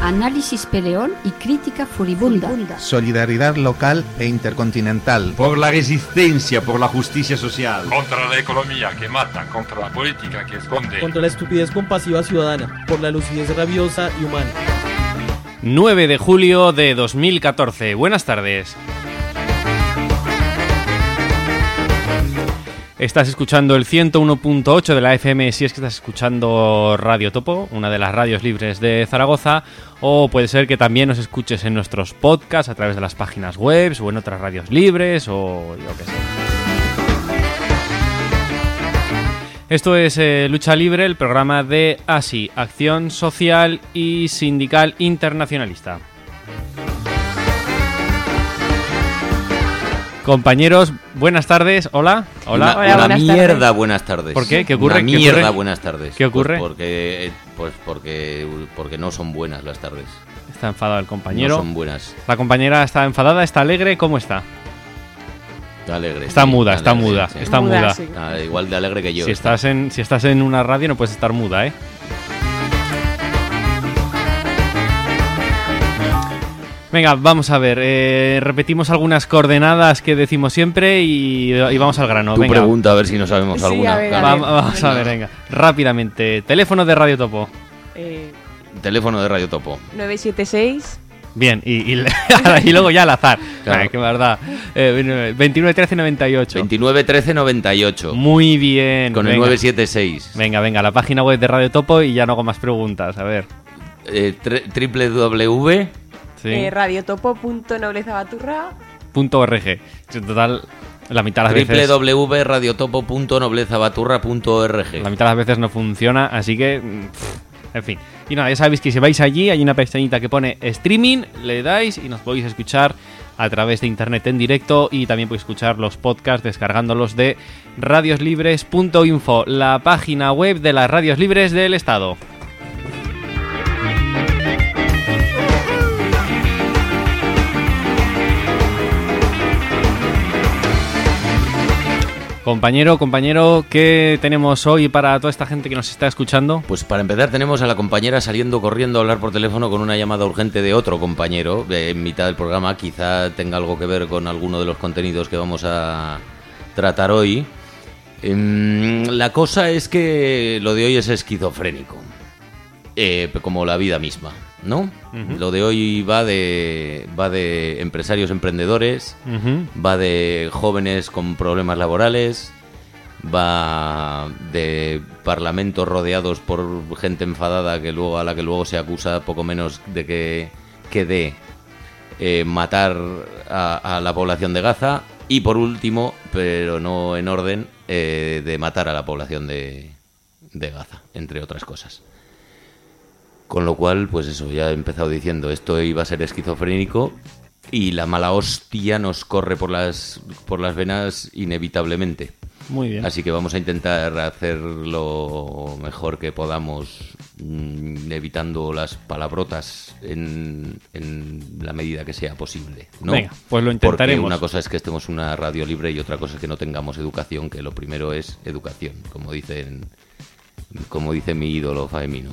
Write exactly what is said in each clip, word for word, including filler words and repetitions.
Análisis peleón y crítica furibunda. Solidaridad local e intercontinental. Por la resistencia, por la justicia social. Contra la economía que mata, contra la política que esconde. Contra la estupidez compasiva ciudadana, por la lucidez rabiosa y humana. nueve de julio de dos mil catorce. Buenas tardes. Estás escuchando el ciento uno punto ocho de la F M si es que estás escuchando Radio Topo, una de las radios libres de Zaragoza, o puede ser que también nos escuches en nuestros podcasts a través de las páginas web o en otras radios libres o yo qué sé. Esto es eh, Lucha Libre, el programa de A S I, Acción Social y Sindical Internacionalista. Compañeros, buenas tardes. Hola. Hola. Una, Hola, una buenas mierda, tardes. buenas tardes. ¿Por qué? ¿Qué ocurre? Una ¿Qué mierda, ocurre? buenas tardes. ¿Qué ocurre? Pues porque, pues porque, porque no son buenas las tardes. Está enfadado el compañero. No son buenas. La compañera está enfadada, está alegre. ¿Cómo está? Está alegre. Está sí, muda, está alegre, muda, sí. está muda. muda. Sí. Está igual de alegre que yo. Si estás en, si estás en una radio no puedes estar muda, ¿eh? Venga, vamos a ver, eh, repetimos algunas coordenadas que decimos siempre y, y vamos al grano. Tú venga. pregunta a ver si no sabemos Sí, alguna. a ver, a Va- ver. vamos Venga. a ver, venga, rápidamente. Teléfono de Radio Topo. Eh, Teléfono de Radio Topo. nueve siete seis. Bien, y, y, y luego ya al azar. Claro. Ay, qué verdad. Eh, veintinueve trece noventa y ocho. veintinueve trece noventa y ocho. Muy bien. Con el venga. nueve siete seis. Venga, venga, la página web de Radio Topo y ya no hago más preguntas. A ver. Eh, tre- triple w. Sí. Eh, radiotopo punto noblezabaturra. Punto .org. En total, la mitad de las veces... w w w punto radiotopo punto noblezabaturra punto org. La mitad de las veces no funciona, así que... pff, en fin. Y nada, ya sabéis que si vais allí, hay una pestañita que pone streaming, le dais y nos podéis escuchar a través de internet en directo y también podéis escuchar los podcasts descargándolos de radioslibres punto info, la página web de las radios libres del Estado. Compañero, compañero, ¿qué tenemos hoy para toda esta gente que nos está escuchando? Pues para empezar tenemos a la compañera saliendo corriendo a hablar por teléfono con una llamada urgente de otro compañero eh, en mitad del programa. Quizá tenga algo que ver con alguno de los contenidos que vamos a tratar hoy. Em, la cosa es que lo de hoy es esquizofrénico, eh, como la vida misma, ¿no? Uh-huh. Lo de hoy va de va de empresarios emprendedores, uh-huh. va de jóvenes con problemas laborales, va de parlamentos rodeados por gente enfadada que luego a la que luego se acusa poco menos de que, que de eh, matar a, a la población de Gaza y por último, pero no en orden, eh, de matar a la población de, de Gaza, entre otras cosas. Con lo cual, pues eso, ya he empezado diciendo, esto iba a ser esquizofrénico y la mala hostia nos corre por las por las venas inevitablemente. Muy bien. Así que vamos a intentar hacer lo mejor que podamos, mmm, evitando las palabrotas en, en la medida que sea posible, ¿no? Venga, pues lo intentaremos. Porque una cosa es que estemos en una radio libre y otra cosa es que no tengamos educación, que lo primero es educación, como dicen, como dice mi ídolo Faemino.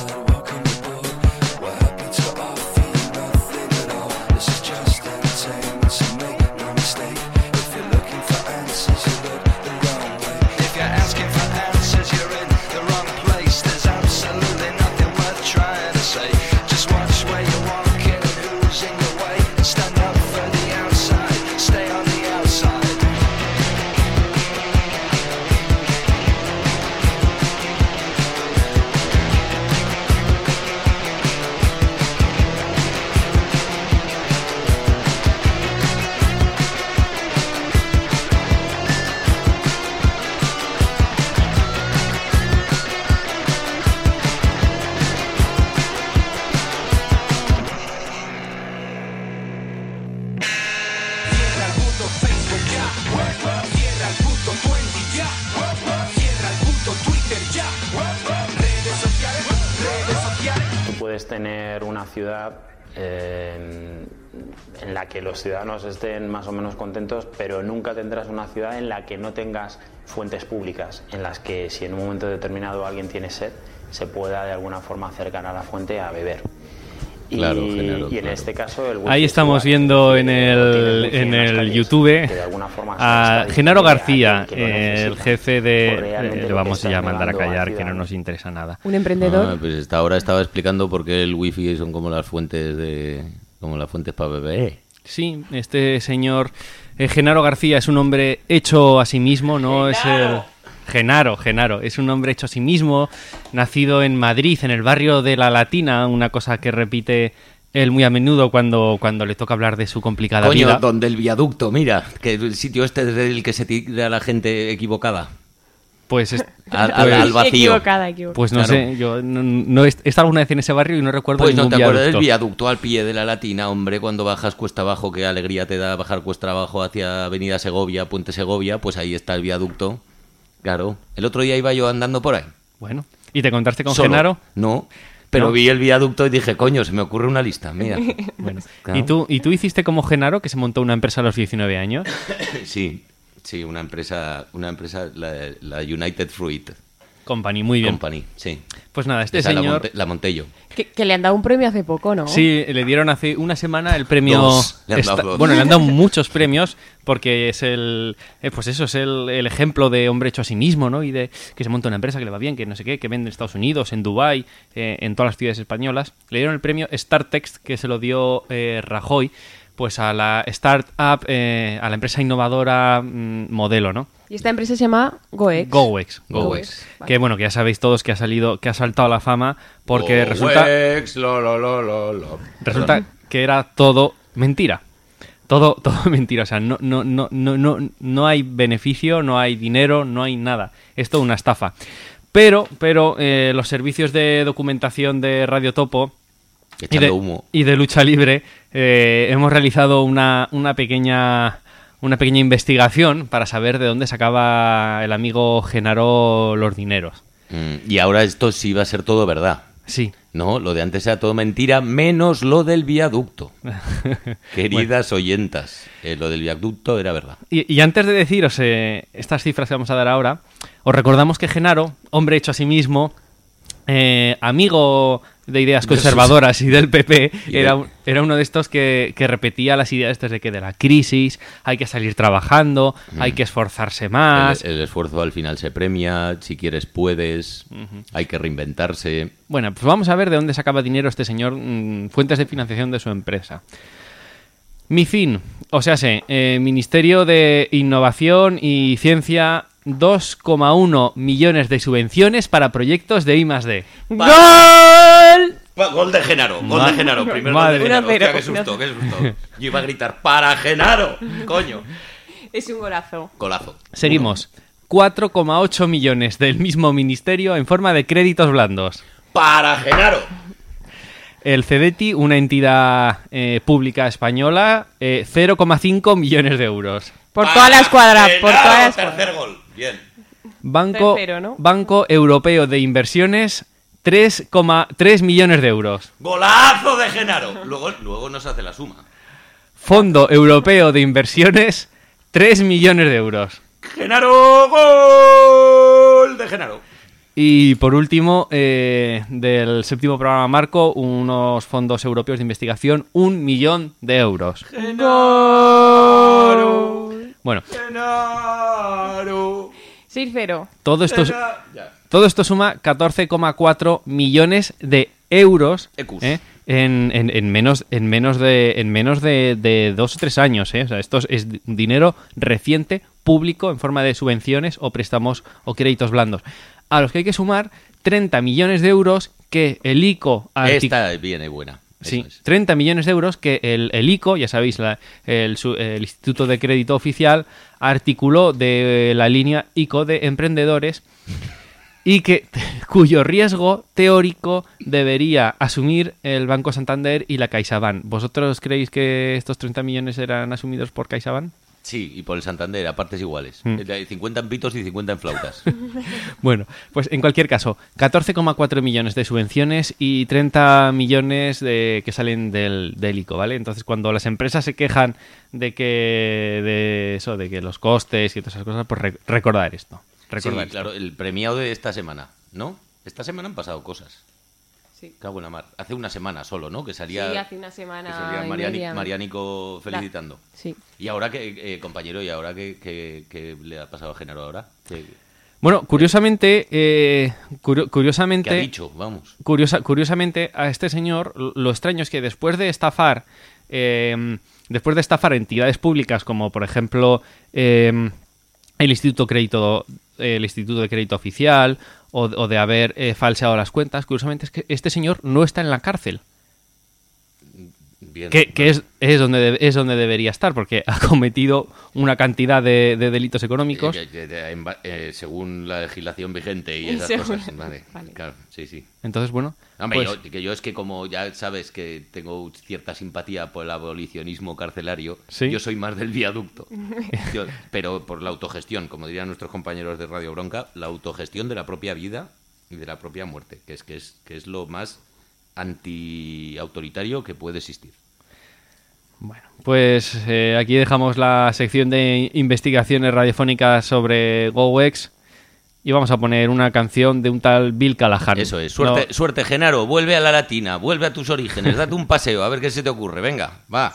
Just entertainment. puedes tener una ciudad eh, en, en la que los ciudadanos estén más o menos contentos, pero nunca tendrás una ciudad en la que no tengas fuentes públicas, en las que si en un momento determinado alguien tiene sed, se pueda de alguna forma acercar a la fuente a beber. Y, Claro, Genaro, y en claro. este caso el wifi Ahí es estamos igual, viendo que en tiene el, función en las el calles, YouTube que de alguna forma a está Genaro disponible a García, alguien que lo el necesita. jefe Pues de... realmente Le lo vamos que ya a está mandar a llevando a callar, que no ciudadanos. nos interesa nada. Un emprendedor. Ah, pues esta- ahora estaba explicando por qué el wifi son como las fuentes de como las fuentes para beber. Sí, este señor eh, Genaro García es un hombre hecho a sí mismo, no es el... Genaro, Genaro, es un hombre hecho a sí mismo, nacido en Madrid, en el barrio de La Latina, una cosa que repite él muy a menudo cuando, cuando le toca hablar de su complicada Coño, vida. donde el viaducto, mira, que el sitio este desde el que se tira la gente equivocada. Pues, es- Al, pues- al- al vacío. Equivocada, equivocada. pues no Claro. sé, yo no, no he estado alguna vez en ese barrio y no recuerdo Pues no ningún te acuerdas del viaducto. viaducto al pie de la Latina, hombre, cuando bajas cuesta abajo, qué alegría te da bajar cuesta abajo hacia Avenida Segovia, Puente Segovia, pues ahí está el viaducto. Claro. El otro día iba yo andando por ahí. Bueno, ¿y te encontraste con Solo. Genaro? No, pero ¿No? vi el viaducto y dije, coño, se me ocurre una lista, mira. Bueno, Claro. ¿y tú, ¿y tú hiciste como Genaro, que se montó una empresa a los diecinueve años? Sí, sí, una empresa, una empresa, la, la United Fruit Company, muy bien. Company, sí. Pues nada, este Esa la señor... monté, la monté yo. Que, que le han dado un premio hace poco, ¿no? Sí, le dieron hace una semana el premio... Dos, le han dado esta- dos. Bueno, le han dado muchos premios porque es el... eh, pues eso, es el, el ejemplo de hombre hecho a sí mismo, ¿no? Y de que se monta una empresa que le va bien, que no sé qué, que vende en Estados Unidos, en Dubái, eh, en todas las ciudades españolas. Le dieron el premio StarText, que se lo dio eh, Rajoy, pues a la startup, eh, a la empresa innovadora mm, modelo, ¿no? Y esta empresa se llama GoEx. GoEx. GoEx. Vale. Que bueno, que ya sabéis todos que ha salido, que ha saltado a la fama porque Oh, resulta... Wex, lo, lo, lo, lo, lo. Resulta Perdón. que era todo mentira. Todo, todo mentira. O sea, no, no, no, no, no, no hay beneficio, no hay dinero, no hay nada. Es todo una estafa. Pero, pero eh, los servicios de documentación de Radio Topo y Echando de, humo. y de Lucha Libre eh, hemos realizado una, una pequeña una pequeña investigación para saber de dónde sacaba el amigo Genaro los dineros. Mm, y ahora esto sí va a ser todo verdad. Sí. No, lo de antes era todo mentira, menos lo del viaducto. Queridas oyentas, eh, lo del viaducto era verdad. Y, y antes de deciros eh, estas cifras que vamos a dar ahora, os recordamos que Genaro, hombre hecho a sí mismo, eh, amigo de ideas De sus- conservadoras y del P P, Y de- era, un- era uno de estos que, que repetía las ideas estas de que de la crisis hay que salir trabajando, hay que esforzarse más. El, el esfuerzo al final se premia, si quieres puedes, hay que reinventarse. Bueno, pues vamos a ver de dónde sacaba dinero este señor, mm, fuentes de financiación de su empresa. MICIN, o sea, sé, eh, Ministerio de Innovación y Ciencia, dos coma uno millones de subvenciones para proyectos de I más D. ¡Gol! Gol de Genaro, gol Ma- de Genaro, primer madre. gol de Genaro. Uno a cero, Hostia, qué uno a susto, qué susto. Yo iba a gritar, ¡para Genaro! Coño. Es un golazo. Golazo. Seguimos. cuatro coma ocho millones del mismo ministerio en forma de créditos blandos. ¡Para Genaro! El CEDETI, una entidad eh, pública española, eh, cero coma cinco millones de euros. Por ¡Para toda la escuadra, por Genaro! toda la escuadra. Tercer gol, bien. Banco, Tercero, ¿no? Banco Europeo de Inversiones, tres coma tres millones de euros. ¡Golazo de Genaro! Luego, luego nos hace la suma. Fondo Europeo de Inversiones, tres millones de euros. ¡Genaro! ¡Gol de Genaro! Y por último, eh, del séptimo programa Marco, unos fondos europeos de investigación, un millón de euros. ¡Genaro! Bueno, ¡Genaro! seis cero. todo esto, es- Ya. todo esto suma catorce coma cuatro millones de euros Ecus. ¿eh? en, en- en menos, en menos, de, en menos de, de dos o tres años. ¿eh? O sea, esto es, es dinero reciente, público, en forma de subvenciones o préstamos o créditos blandos. A los que hay que sumar treinta millones de euros que el ICO... artic- Esta viene buena. Sí, Eso es. treinta millones de euros que el, el ICO, ya sabéis, la- el, su- el Instituto de Crédito Oficial, articuló de la línea ICO de emprendedores y que cuyo riesgo teórico debería asumir el Banco Santander y la CaixaBank. ¿Vosotros creéis que estos treinta millones eran asumidos por CaixaBank? Sí, y por el Santander, a partes iguales. Mm. cincuenta en pitos y cincuenta en flautas. Bueno, pues en cualquier caso, catorce coma cuatro millones de subvenciones y treinta millones de, que salen del, del ICO, ¿vale? Entonces, cuando las empresas se quejan de que de eso, de que los costes y todas esas cosas, pues re- recordar esto. Recordar Sí, esto. claro, el premiado de esta semana, ¿no? Esta semana han pasado cosas. Sí. Cago en la mar. Hace una semana solo, ¿no? Que salía, Sí, hace una semana que salía y Mariani- media. Marianico felicitando. Sí. Y ahora, que eh, compañero, ¿y ahora qué, qué- qué le ha pasado a Genaro ahora? ¿Qué, Bueno, curiosamente, eh, curio- qué curiosamente, ha dicho? Vamos. curiosa- curiosamente, a este señor lo extraño es que después de estafar, eh, después de estafar entidades públicas como, por ejemplo, eh, el Instituto Crédito, el Instituto de Crédito Oficial, o, o de haber eh, falseado las cuentas, curiosamente es que este señor no está en la cárcel. Bien. Que, que es, es, donde de- es donde debería estar, porque ha cometido una cantidad de, de delitos económicos. Eh, que- que- en ba- eh, según la legislación vigente y esas Según- cosas. Vale, Vale. claro, sí, sí. Entonces, bueno, Hombre, pues, yo, que yo es que como ya sabes que tengo cierta simpatía por el abolicionismo carcelario, Sí. yo soy más del viaducto. Yo- pero por la autogestión, como dirían nuestros compañeros de Radio Bronca, la autogestión de la propia vida y de la propia muerte, que es que es, que es lo más anti-autoritario que puede existir. bueno, pues eh, aquí dejamos la sección de investigaciones radiofónicas sobre GoEx y vamos a poner una canción de un tal Bill Callahan. Eso es. Suerte, No- suerte, Genaro. Vuelve a la latina, vuelve a tus orígenes, date un paseo, a ver qué se te ocurre. Venga, va.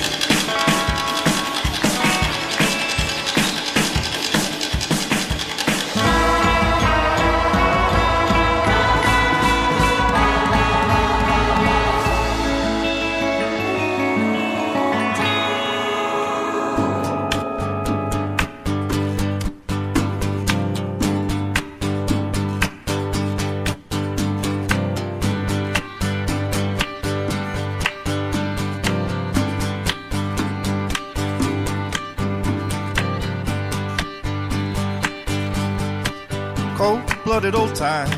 Cold-blooded old times.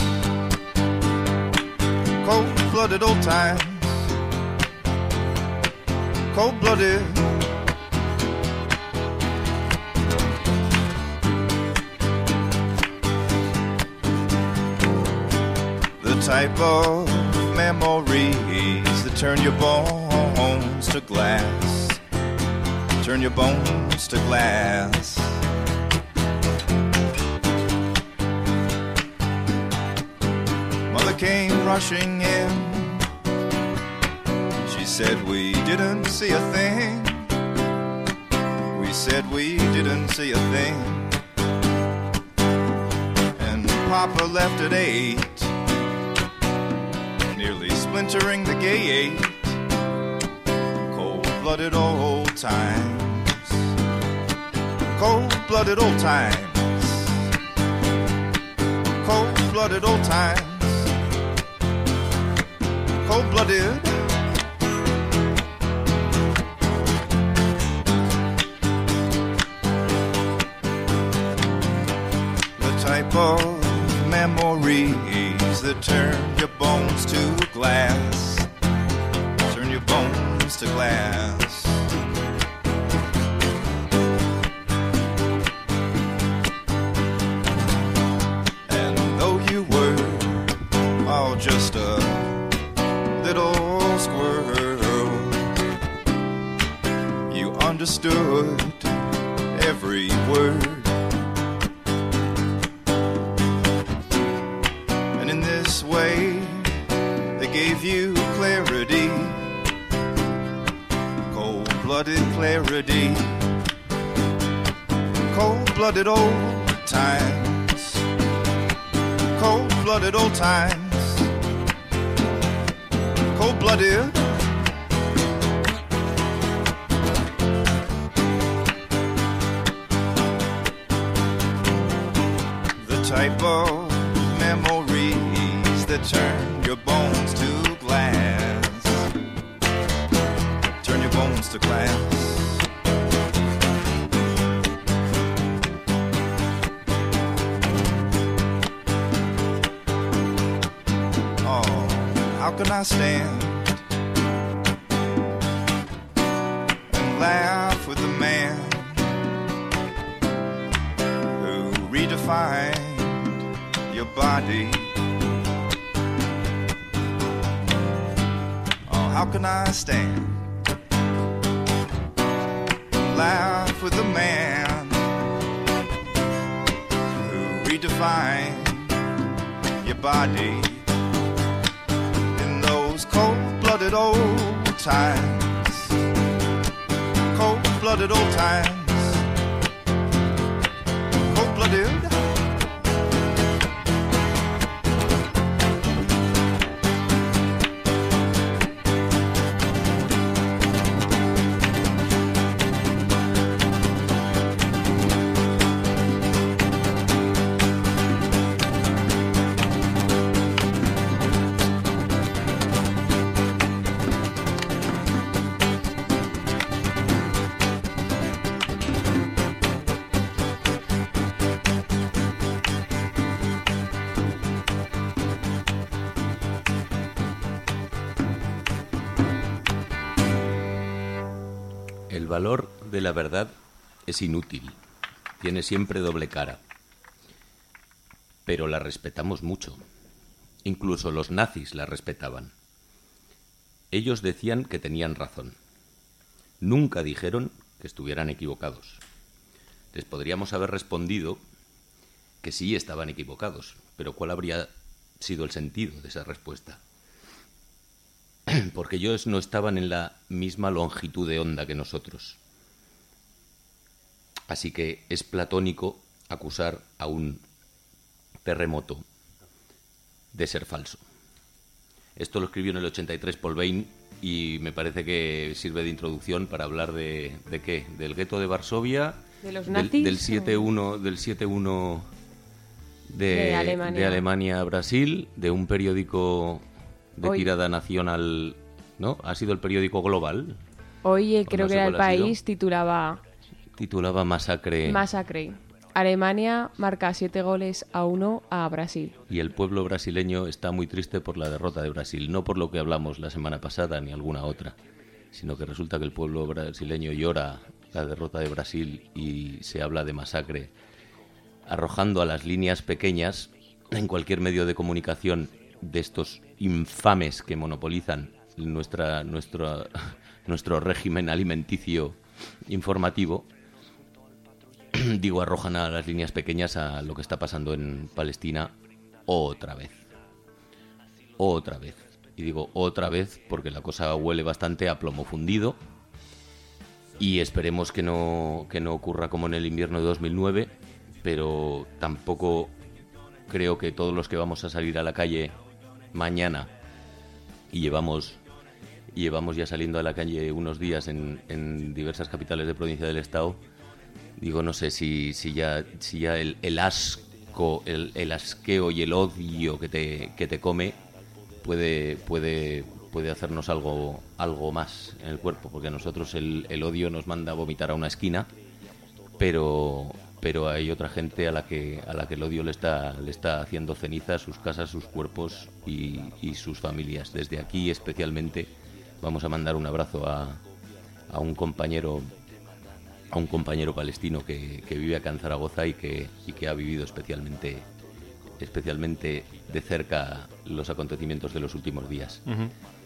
Cold-blooded old times. Cold-blooded. The type of memories that turn your bones to glass. Turn your bones to glass. Mother came rushing in. She said we didn't see a thing. We said we didn't see a thing. And Papa left at eight, nearly splintering the gate. Cold-blooded old times. Cold-blooded old times. Cold-blooded old times. Cold-blooded. The type of memories that turn your bones to glass. Turn your bones to glass. And though you were all just a little squirrel, you understood every word. And in this way, they gave you clarity, cold-blooded clarity, cold-blooded old times, cold-blooded old times, cold-blooded. The type of memories that turn your bones to glass. Turn your bones to glass. Oh, how can I stand and laugh with the man redefined your body. Oh, how can I stand and laugh with the man who redefined your body in those cold-blooded old times, cold-blooded old times, cold-blooded. El valor de la verdad es inútil, tiene siempre doble cara, pero la respetamos mucho. Incluso los nazis la respetaban. Ellos decían que tenían razón. Nunca dijeron que estuvieran equivocados. Les podríamos haber respondido que sí estaban equivocados, pero ¿cuál habría sido el sentido de esa respuesta? Porque ellos no estaban en la misma longitud de onda que nosotros. Así que es platónico acusar a un terremoto de ser falso. Esto lo escribió en el ochenta y tres Paul Bain y me parece que sirve de introducción para hablar de, ¿de qué? ¿Del gueto de Varsovia? ¿De los del, nazis? del siete uno del siete uno de, de Alemania. de Alemania a Brasil, de un periódico de Hoy. tirada nacional, ¿no? Ha sido el periódico Global. Hoy eh, O creo no que sé era El cuál ha sido. País, titulaba Titulaba Masacre. Masacre. Alemania marca siete goles a uno a Brasil. Y el pueblo brasileño está muy triste por la derrota de Brasil, no por lo que hablamos la semana pasada ni alguna otra, sino que resulta que el pueblo brasileño llora la derrota de Brasil y se habla de masacre, arrojando a las líneas pequeñas en cualquier medio de comunicación de estos infames que monopolizan nuestra, nuestra, nuestro régimen alimenticio informativo. Digo, arrojan a las líneas pequeñas a lo que está pasando en Palestina otra vez. Otra vez. Y digo otra vez porque la cosa huele bastante a plomo fundido. Y esperemos que no, que no ocurra como en el invierno de dos mil nueve. Pero tampoco creo que todos los que vamos a salir a la calle mañana y llevamos, y llevamos ya saliendo a la calle unos días en, en diversas capitales de provincia del Estado. Digo, no sé si, si ya, si ya el, el asco, el, el asqueo y el odio que te, que te come puede, puede, puede hacernos algo, algo más en el cuerpo, porque a nosotros el, el odio nos manda a vomitar a una esquina, pero, pero hay otra gente a la que, a la que el odio le está, le está haciendo cenizas sus casas, sus cuerpos y, y sus familias. Desde aquí especialmente vamos a mandar un abrazo a, a un compañero a un compañero palestino que, que vive acá en Zaragoza y que, y que ha vivido especialmente, especialmente de cerca los acontecimientos de los últimos días. Uh-huh.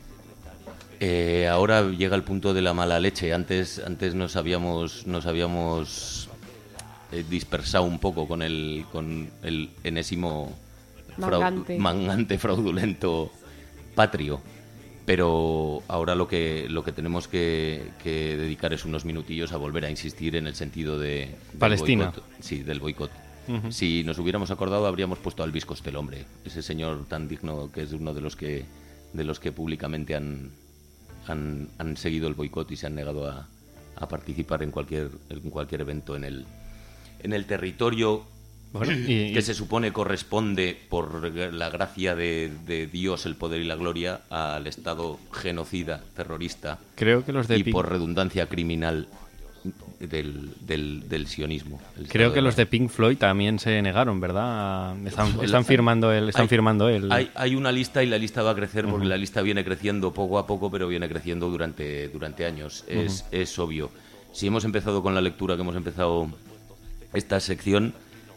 Eh, ahora llega el punto de la mala leche. Antes, antes nos habíamos, nos habíamos eh, dispersado un poco con el, con el enésimo Mangante. frau- mangante fraudulento patrio. Pero ahora lo que lo que tenemos que, que dedicar es unos minutillos a volver a insistir en el sentido de del Palestina. boicot. Sí, del boicot. Ujú. Si nos hubiéramos acordado habríamos puesto a Elvis Costello, hombre, ese señor tan digno que es uno de los que de los que públicamente han han, han seguido el boicot y se han negado a, a participar en cualquier en cualquier evento en el en el territorio Bueno, y, que y- se supone corresponde por la gracia de, de Dios, el poder y la gloria al Estado genocida, terrorista creo que los de y Pink, por redundancia criminal del, del, del sionismo. el creo Estado que de los de Gaza. Pink Floyd también se negaron, ¿verdad? Están, El- están firmando el, están hay- firmando el. Hay, hay una lista y la lista va a crecer porque Ujú. la lista viene creciendo poco a poco, pero viene creciendo durante, durante años. Es, es obvio. Si hemos empezado con la lectura que hemos empezado esta sección,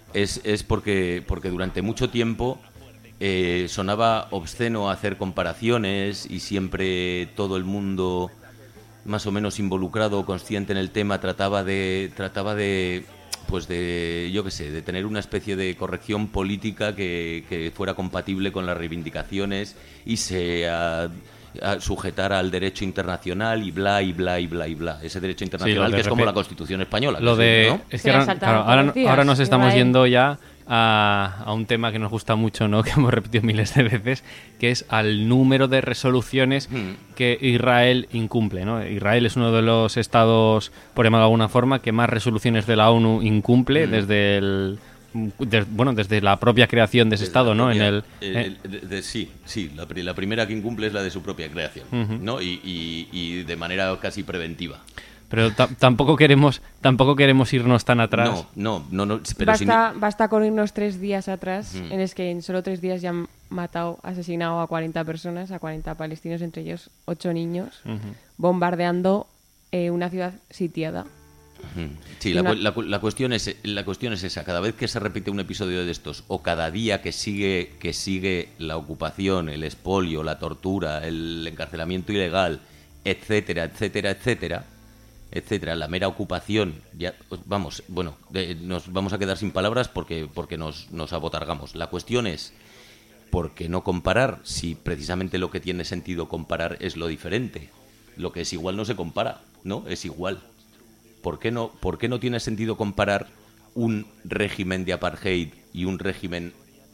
es, es porque, porque durante mucho tiempo eh, sonaba obsceno hacer comparaciones y siempre todo el mundo más o menos involucrado o consciente en el tema trataba de trataba de pues de yo qué sé de tener una especie de corrección política que, que fuera compatible con las reivindicaciones y se a, a sujetara al derecho internacional y bla y bla y bla y bla ese derecho internacional sí, que es como la Constitución española lo que de es, ¿no? es que ahora, claro, ahora, ahora nos estamos Israel. yendo ya A, a un tema que nos gusta mucho, ¿no? Que hemos repetido miles de veces, que es al número de resoluciones mm. que Israel incumple, ¿no? Israel es uno de los estados, por llamarlo de alguna forma, que más resoluciones de la ONU incumple mm. desde el de, bueno, desde la propia creación de ese desde estado, ¿no? Propia, en el, eh, eh, de, de, sí, sí, la, la primera que incumple es la de su propia creación, uh-huh. ¿no? Y, y, y de manera casi preventiva. Pero t- tampoco queremos tampoco queremos irnos tan atrás. No, no, no. no pero basta, si... basta con irnos tres días atrás, mm. en es que en solo tres días ya han matado, asesinado a cuarenta personas, a cuarenta palestinos, entre ellos ocho niños, uh-huh. bombardeando eh, una ciudad sitiada. Uh-huh. Sí, la, una... la, la, cuestión es, la cuestión es esa. Cada vez que se repite un episodio de estos, o cada día que sigue, que sigue la ocupación, el expolio, la tortura, el encarcelamiento ilegal, etcétera, etcétera, etcétera... etcétera, la mera ocupación, ya vamos, bueno, de, nos vamos a quedar sin palabras porque porque nos, nos abotargamos. La cuestión es, ¿por qué no comparar? Si precisamente lo que tiene sentido comparar es lo diferente. Lo que es igual no se compara, ¿no? Es igual. ¿Por qué no, por qué no tiene sentido comparar un régimen de apartheid y un régimen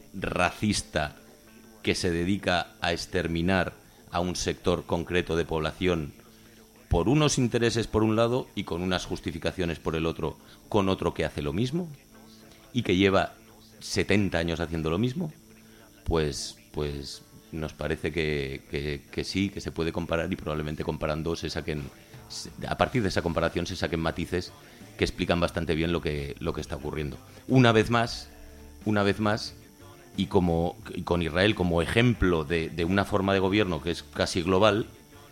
racista que se dedica a exterminar a un sector concreto de población por unos intereses por un lado y con unas justificaciones por el otro, con otro que hace lo mismo y que lleva setenta años haciendo lo mismo? Pues pues nos parece que, que, que sí, que se puede comparar y probablemente comparando se saquen, a partir de esa comparación se saquen matices que explican bastante bien lo que, lo que está ocurriendo. Una vez más, una vez más, y como y con Israel como ejemplo de, de una forma de gobierno que es casi global,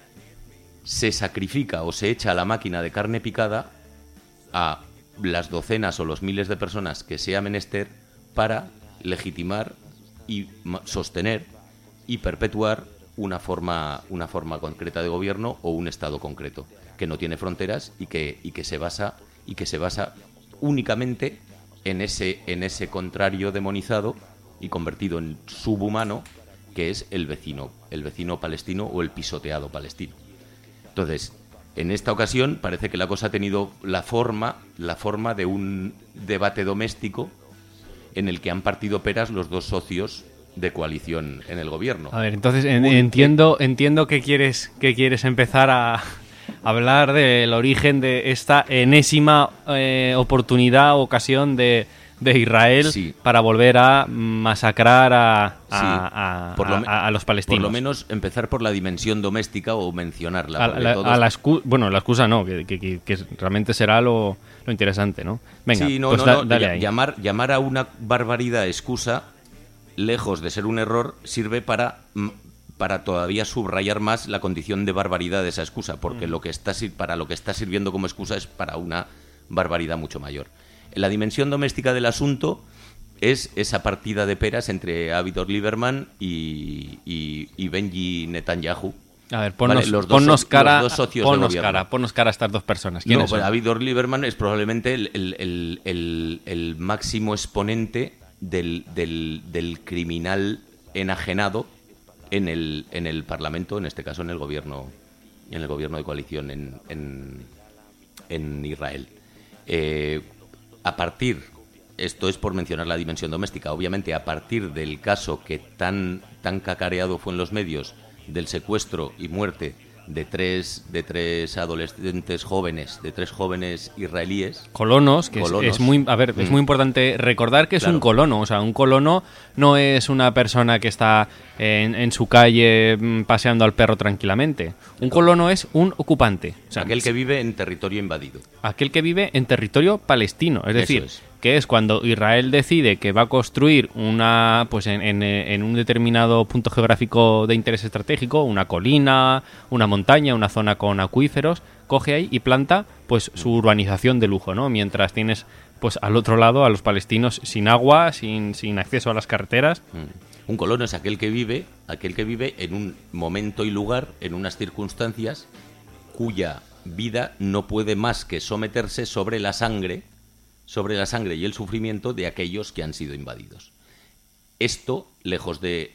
se sacrifica o se echa a la máquina de carne picada a las docenas o los miles de personas que sea menester para legitimar y sostener y perpetuar una forma una forma concreta de gobierno o un estado concreto que no tiene fronteras y que y que se basa y que se basa únicamente en ese en ese contrario demonizado y convertido en subhumano que es el vecino el vecino palestino o el pisoteado palestino. Entonces, en esta ocasión parece que la cosa ha tenido la forma, la forma de un debate doméstico en el que han partido peras los dos socios de coalición en el gobierno. A ver, entonces en, entiendo entiendo que quieres que quieres empezar a hablar del origen de esta enésima eh, oportunidad, ocasión de de Israel sí. para volver a masacrar a, a, sí. a, a, me, a, a los palestinos. Por lo menos empezar por la dimensión doméstica o mencionarla. A, la, todos... a la excu- bueno, la excusa no, que, que, que realmente será lo, lo interesante, ¿no? Venga, sí, no, pues no, da, no, dale ahí. Llamar, llamar a una barbaridad excusa, lejos de ser un error, sirve para, para todavía subrayar más la condición de barbaridad de esa excusa, porque mm. lo que está para lo que está sirviendo como excusa es para una barbaridad mucho mayor. La dimensión doméstica del asunto es esa partida de peras entre Avigdor Lieberman y, y, y Benji Netanyahu. A ver, ponnos, vale, los dos, ponnos cara, los dos socios ponnos cara, ponnos cara a estas dos personas. ¿Quiénes no, son? Pues Avigdor Lieberman es probablemente el, el, el, el, el máximo exponente del, del, del criminal enajenado en el, en el Parlamento, en este caso en el gobierno, en el gobierno de coalición en, en, en Israel. Eh, A partir, esto es por mencionar la dimensión doméstica, obviamente a partir del caso que tan tan cacareado fue en los medios del secuestro y muerte de tres de tres adolescentes jóvenes, de tres jóvenes israelíes, colonos, que colonos. Es, es muy, a ver, mm. es muy importante recordar que es claro. un colono, o sea, un colono no es una persona que está en, en su calle paseando al perro tranquilamente. Un colono es un ocupante, o sea, aquel que vive en territorio invadido. Aquel que vive en territorio palestino, es decir, es. que es cuando Israel decide que va a construir una, pues en, en, en un determinado punto geográfico de interés estratégico, una colina, una montaña, una zona con acuíferos, coge ahí y planta pues su urbanización de lujo, ¿no? Mientras tienes pues al otro lado a los palestinos sin agua, sin, sin acceso a las carreteras. Mm. Un colono es aquel que vive, aquel que vive en un momento y lugar, en unas circunstancias cuya vida no puede más que someterse sobre la sangre, sobre la sangre y el sufrimiento de aquellos que han sido invadidos. Esto, lejos de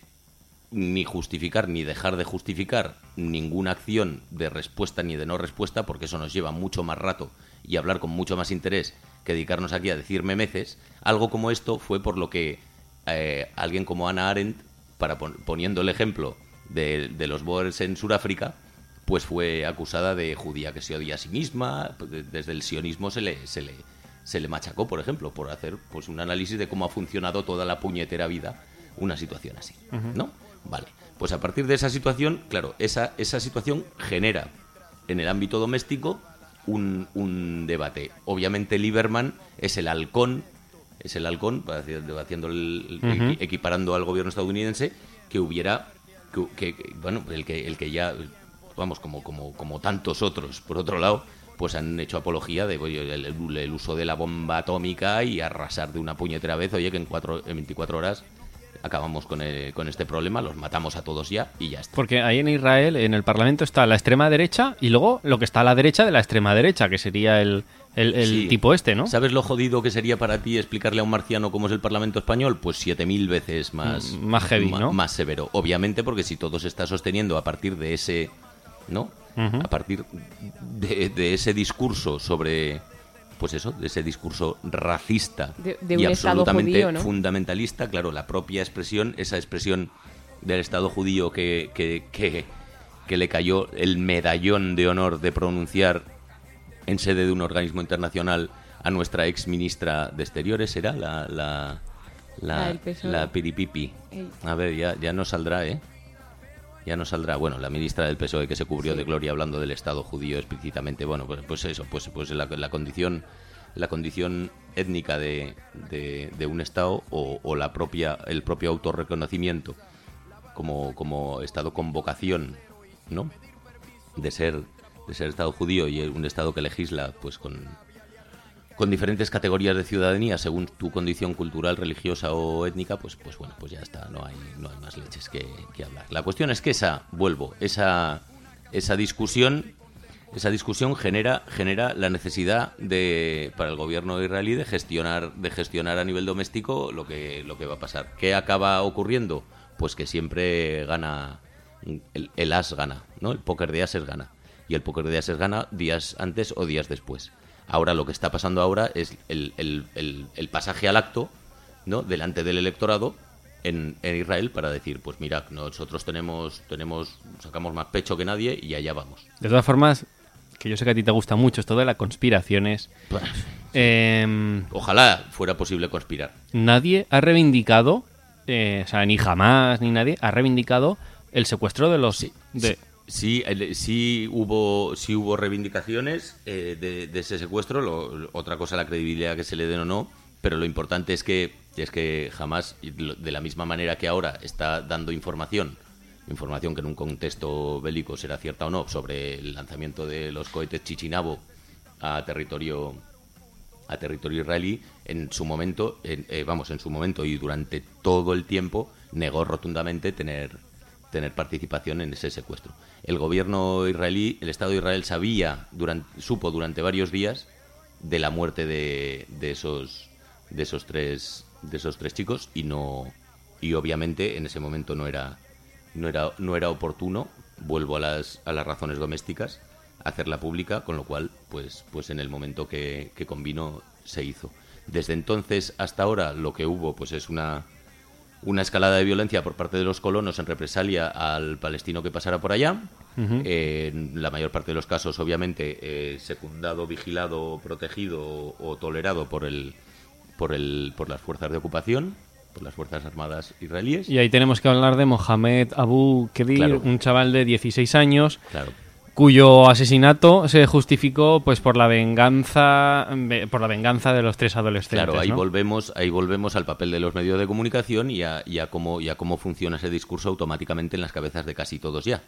ni justificar ni dejar de justificar ninguna acción de respuesta ni de no respuesta, porque eso nos lleva mucho más rato y hablar con mucho más interés que dedicarnos aquí a decir memeces, algo como esto fue por lo que eh, alguien como Hannah Arendt, para pon- poniendo el ejemplo de, de los Boers en Sudáfrica, pues fue acusada de judía que se odia a sí misma. Desde el sionismo se le, se le, se le machacó, por ejemplo, por hacer pues un análisis de cómo ha funcionado toda la puñetera vida una situación así, uh-huh. ¿no? Vale, pues a partir de esa situación, claro, esa, esa situación genera en el ámbito doméstico un, un debate. Obviamente Lieberman es el halcón, es el halcón, haciendo el, uh-huh. equiparando al gobierno estadounidense, que hubiera, que, que bueno, el que, el que ya... vamos, como, como, como tantos otros, por otro lado, pues han hecho apología de oye, el, el, el uso de la bomba atómica y arrasar de una puñetera vez, oye, que en, cuatro, en veinticuatro horas acabamos con, el, con este problema, los matamos a todos ya y ya está. Porque ahí en Israel, en el Parlamento, está la extrema derecha y luego lo que está a la derecha de la extrema derecha, que sería el, el, el sí. tipo este, ¿no? ¿Sabes lo jodido que sería para ti explicarle a un marciano cómo es el Parlamento español? Pues siete mil veces más... Mm, más heavy, ma, ¿no? Más severo. Obviamente, porque si todo se está sosteniendo a partir de ese... ¿no? Uh-huh. A partir de, de ese discurso sobre, pues eso, de ese discurso racista de, de y un absolutamente judío, ¿no? fundamentalista, claro, la propia expresión, esa expresión del Estado judío que, que, que, que le cayó el medallón de honor de pronunciar en sede de un organismo internacional a nuestra ex ministra de Exteriores, ¿era? La, la, la, la, la Piripipi. Ey. A ver, ya, ya no saldrá, ¿eh? Ya no saldrá, bueno, la ministra del P S O E que se cubrió sí. de gloria hablando del Estado judío explícitamente, bueno, pues, pues eso, pues, pues la, la condición la condición étnica de, de, de un Estado o, o la propia el propio autorreconocimiento como, como Estado con vocación, ¿no? De ser de ser Estado judío y un Estado que legisla pues con con diferentes categorías de ciudadanía según tu condición cultural, religiosa o étnica, pues pues bueno, pues ya está, no hay no hay más leches que, que hablar. La cuestión es que esa, vuelvo, esa esa discusión esa discusión genera genera la necesidad de para el gobierno israelí de gestionar de gestionar a nivel doméstico lo que lo que va a pasar. ¿Qué acaba ocurriendo? Pues que siempre gana el, el as gana, ¿no? El póker de ases gana. Y el póker de ases gana días antes o días después. Ahora lo que está pasando ahora es el, el, el, el pasaje al acto, ¿no? Delante del electorado en, en Israel para decir, pues mira, nosotros tenemos, tenemos, sacamos más pecho que nadie y allá vamos. De todas formas, que yo sé que a ti te gusta mucho esto de las conspiraciones. Pues, sí. eh, Ojalá fuera posible conspirar. Nadie ha reivindicado, eh, o sea, ni jamás ni nadie ha reivindicado el secuestro de los... Sí, de, sí. Sí, el, sí hubo sí hubo reivindicaciones eh, de, de ese secuestro. Lo, otra cosa la credibilidad que se le den o no, pero lo importante es que es que jamás, de la misma manera que ahora está dando información, información que en un contexto bélico será cierta o no, sobre el lanzamiento de los cohetes Chichinabo a territorio a territorio israelí, en su momento, en, eh, vamos, en su momento y durante todo el tiempo negó rotundamente tener tener participación en ese secuestro. El gobierno israelí, el Estado de Israel sabía, durante, supo durante varios días de la muerte de, de esos de esos tres de esos tres chicos y no y obviamente en ese momento no era no era no era oportuno, vuelvo a las a las razones domésticas, hacerla pública, con lo cual pues pues en el momento que, que convino se hizo. Desde entonces hasta ahora lo que hubo pues es una una escalada de violencia por parte de los colonos en represalia al palestino que pasara por allá. Uh-huh. Eh, en la mayor parte de los casos, obviamente, eh, secundado, vigilado, protegido o, o tolerado por el, por el, por las fuerzas de ocupación, por las fuerzas armadas israelíes. Y ahí tenemos que hablar de Mohamed Abu Kedir, claro. Un chaval de dieciséis años, claro. cuyo asesinato se justificó pues por la venganza por la venganza de los tres adolescentes. Claro, ahí ¿no? volvemos, ahí volvemos al papel de los medios de comunicación y a, y a cómo y a cómo funciona ese discurso automáticamente en las cabezas de casi todos ya.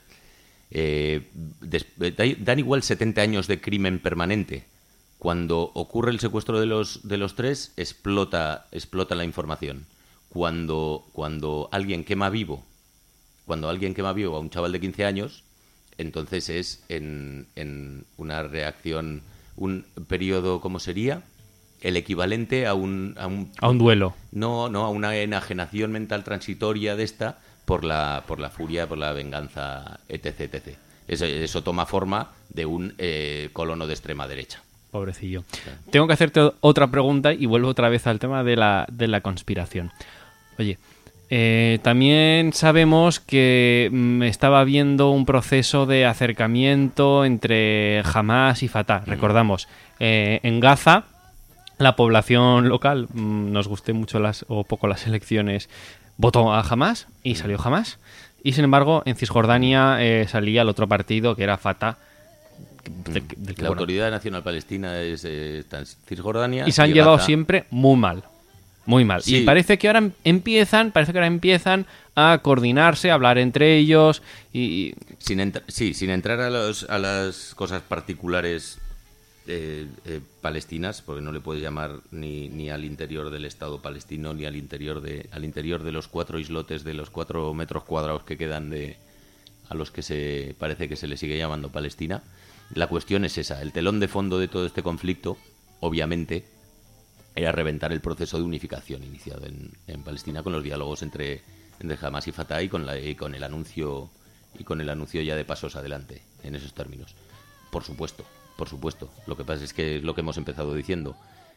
Eh, des, dan igual setenta años de crimen permanente. Cuando ocurre el secuestro de los de los tres, explota explota la información. Cuando cuando alguien quema vivo, cuando alguien quema vivo a un chaval de quince años, entonces es en, en una reacción, un periodo, ¿cómo sería? El equivalente a un... A un, a un duelo. No, no, a una enajenación mental transitoria de esta por la, por la furia, por la venganza, etc, etcétera. Eso, eso toma forma de un eh, colono de extrema derecha. Pobrecillo. Claro. Tengo que hacerte otra pregunta y vuelvo otra vez al tema de la, de la conspiración. Oye... Eh, también sabemos que mm, estaba habiendo un proceso de acercamiento entre Hamás y Fatah. Mm. Recordamos, eh, en Gaza, la población local, mm, nos guste mucho las o poco las elecciones, votó a Hamás y salió Hamás. Y sin embargo, en Cisjordania eh, salía el otro partido que era Fatah. De, de, de, la bueno, Autoridad Nacional Palestina es, eh, está en Cisjordania. Y se han y llevado Gaza. siempre muy mal. Muy mal. Sí. Y parece que ahora empiezan, parece que ahora empiezan a coordinarse, a hablar entre ellos y sin entra- sí, sin entrar a los a las cosas particulares eh, eh, palestinas, porque no le puedes llamar ni, ni al interior del Estado palestino ni al interior de al interior de los cuatro islotes de los cuatro metros cuadrados que quedan de a los que se parece que se le sigue llamando Palestina. La cuestión es esa, el telón de fondo de todo este conflicto, obviamente, era reventar el proceso de unificación iniciado en, en Palestina con los diálogos entre, entre Hamás y Fatah y con, la, y con el anuncio y con el anuncio ya de pasos adelante en esos términos. Por supuesto, por supuesto. Lo que pasa es que es lo que hemos empezado diciendo.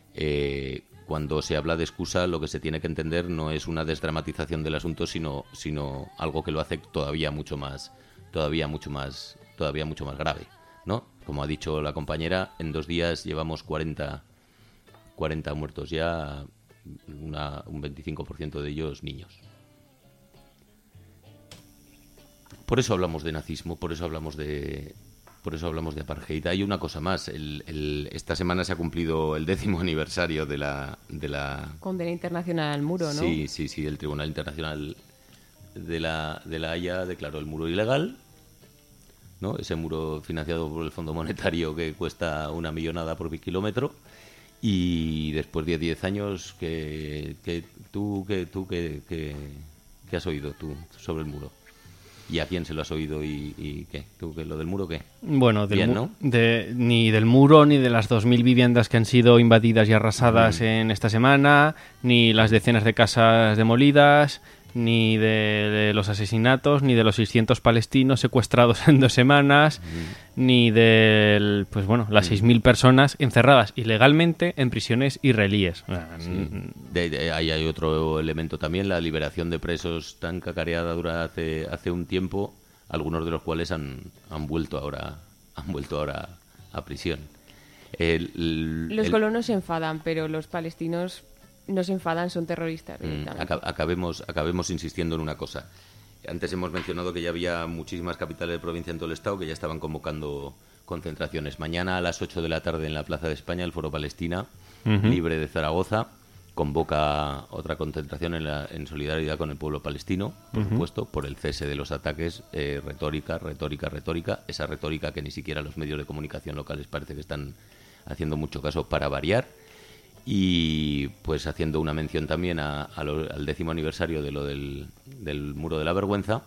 Eh, cuando se habla de excusa, lo que se tiene que entender no es una desdramatización del asunto, sino, sino algo que lo hace todavía mucho más, todavía mucho más, todavía mucho más grave, ¿no? Como ha dicho la compañera, en dos días llevamos cuarenta muertos ya, una, un veinticinco por ciento de ellos niños. Por eso hablamos de nazismo, por eso hablamos de por eso hablamos de apartheid. Hay una cosa más, el, el, esta semana se ha cumplido el décimo aniversario de la de la condena internacional al muro, ¿no? Sí, sí, sí, el Tribunal Internacional de la de la Haya declaró el muro ilegal, ¿no? Ese muro financiado por el Fondo Monetario que cuesta una millonada por kilómetro. Y después de diez años, que, que tú, que, tú que, que, que has oído tú sobre el muro? ¿Y a quién se lo has oído y, y qué? ¿Tú que lo del muro qué? Bueno, del Bien, mu- ¿no? de, ni del muro, ni de las dos mil viviendas que han sido invadidas y arrasadas uh-huh. en esta semana, ni las decenas de casas demolidas, ni de, de los asesinatos, ni de los seiscientos palestinos secuestrados en dos semanas, mm. ni de pues bueno, las mm. seis mil personas encerradas ilegalmente en prisiones israelíes. Sí. De, de, ahí hay otro elemento también, la liberación de presos tan cacareada durante hace, hace un tiempo, algunos de los cuales han, han vuelto ahora han vuelto ahora a prisión. El, el, los el... colonos se enfadan, pero los palestinos no se enfadan, son terroristas. Mm, acabemos, acabemos insistiendo en una cosa. Antes hemos mencionado que ya había muchísimas capitales de provincia en todo el Estado que ya estaban convocando concentraciones. Mañana a las ocho de la tarde en la Plaza de España, el Foro Palestina, uh-huh. libre de Zaragoza, convoca otra concentración en, la, en solidaridad con el pueblo palestino, por uh-huh. supuesto, por el cese de los ataques, eh, retórica, retórica, retórica, esa retórica que ni siquiera los medios de comunicación locales parece que están haciendo mucho caso para variar. Y pues haciendo una mención también a, a lo, al décimo aniversario de lo del, del muro de la vergüenza,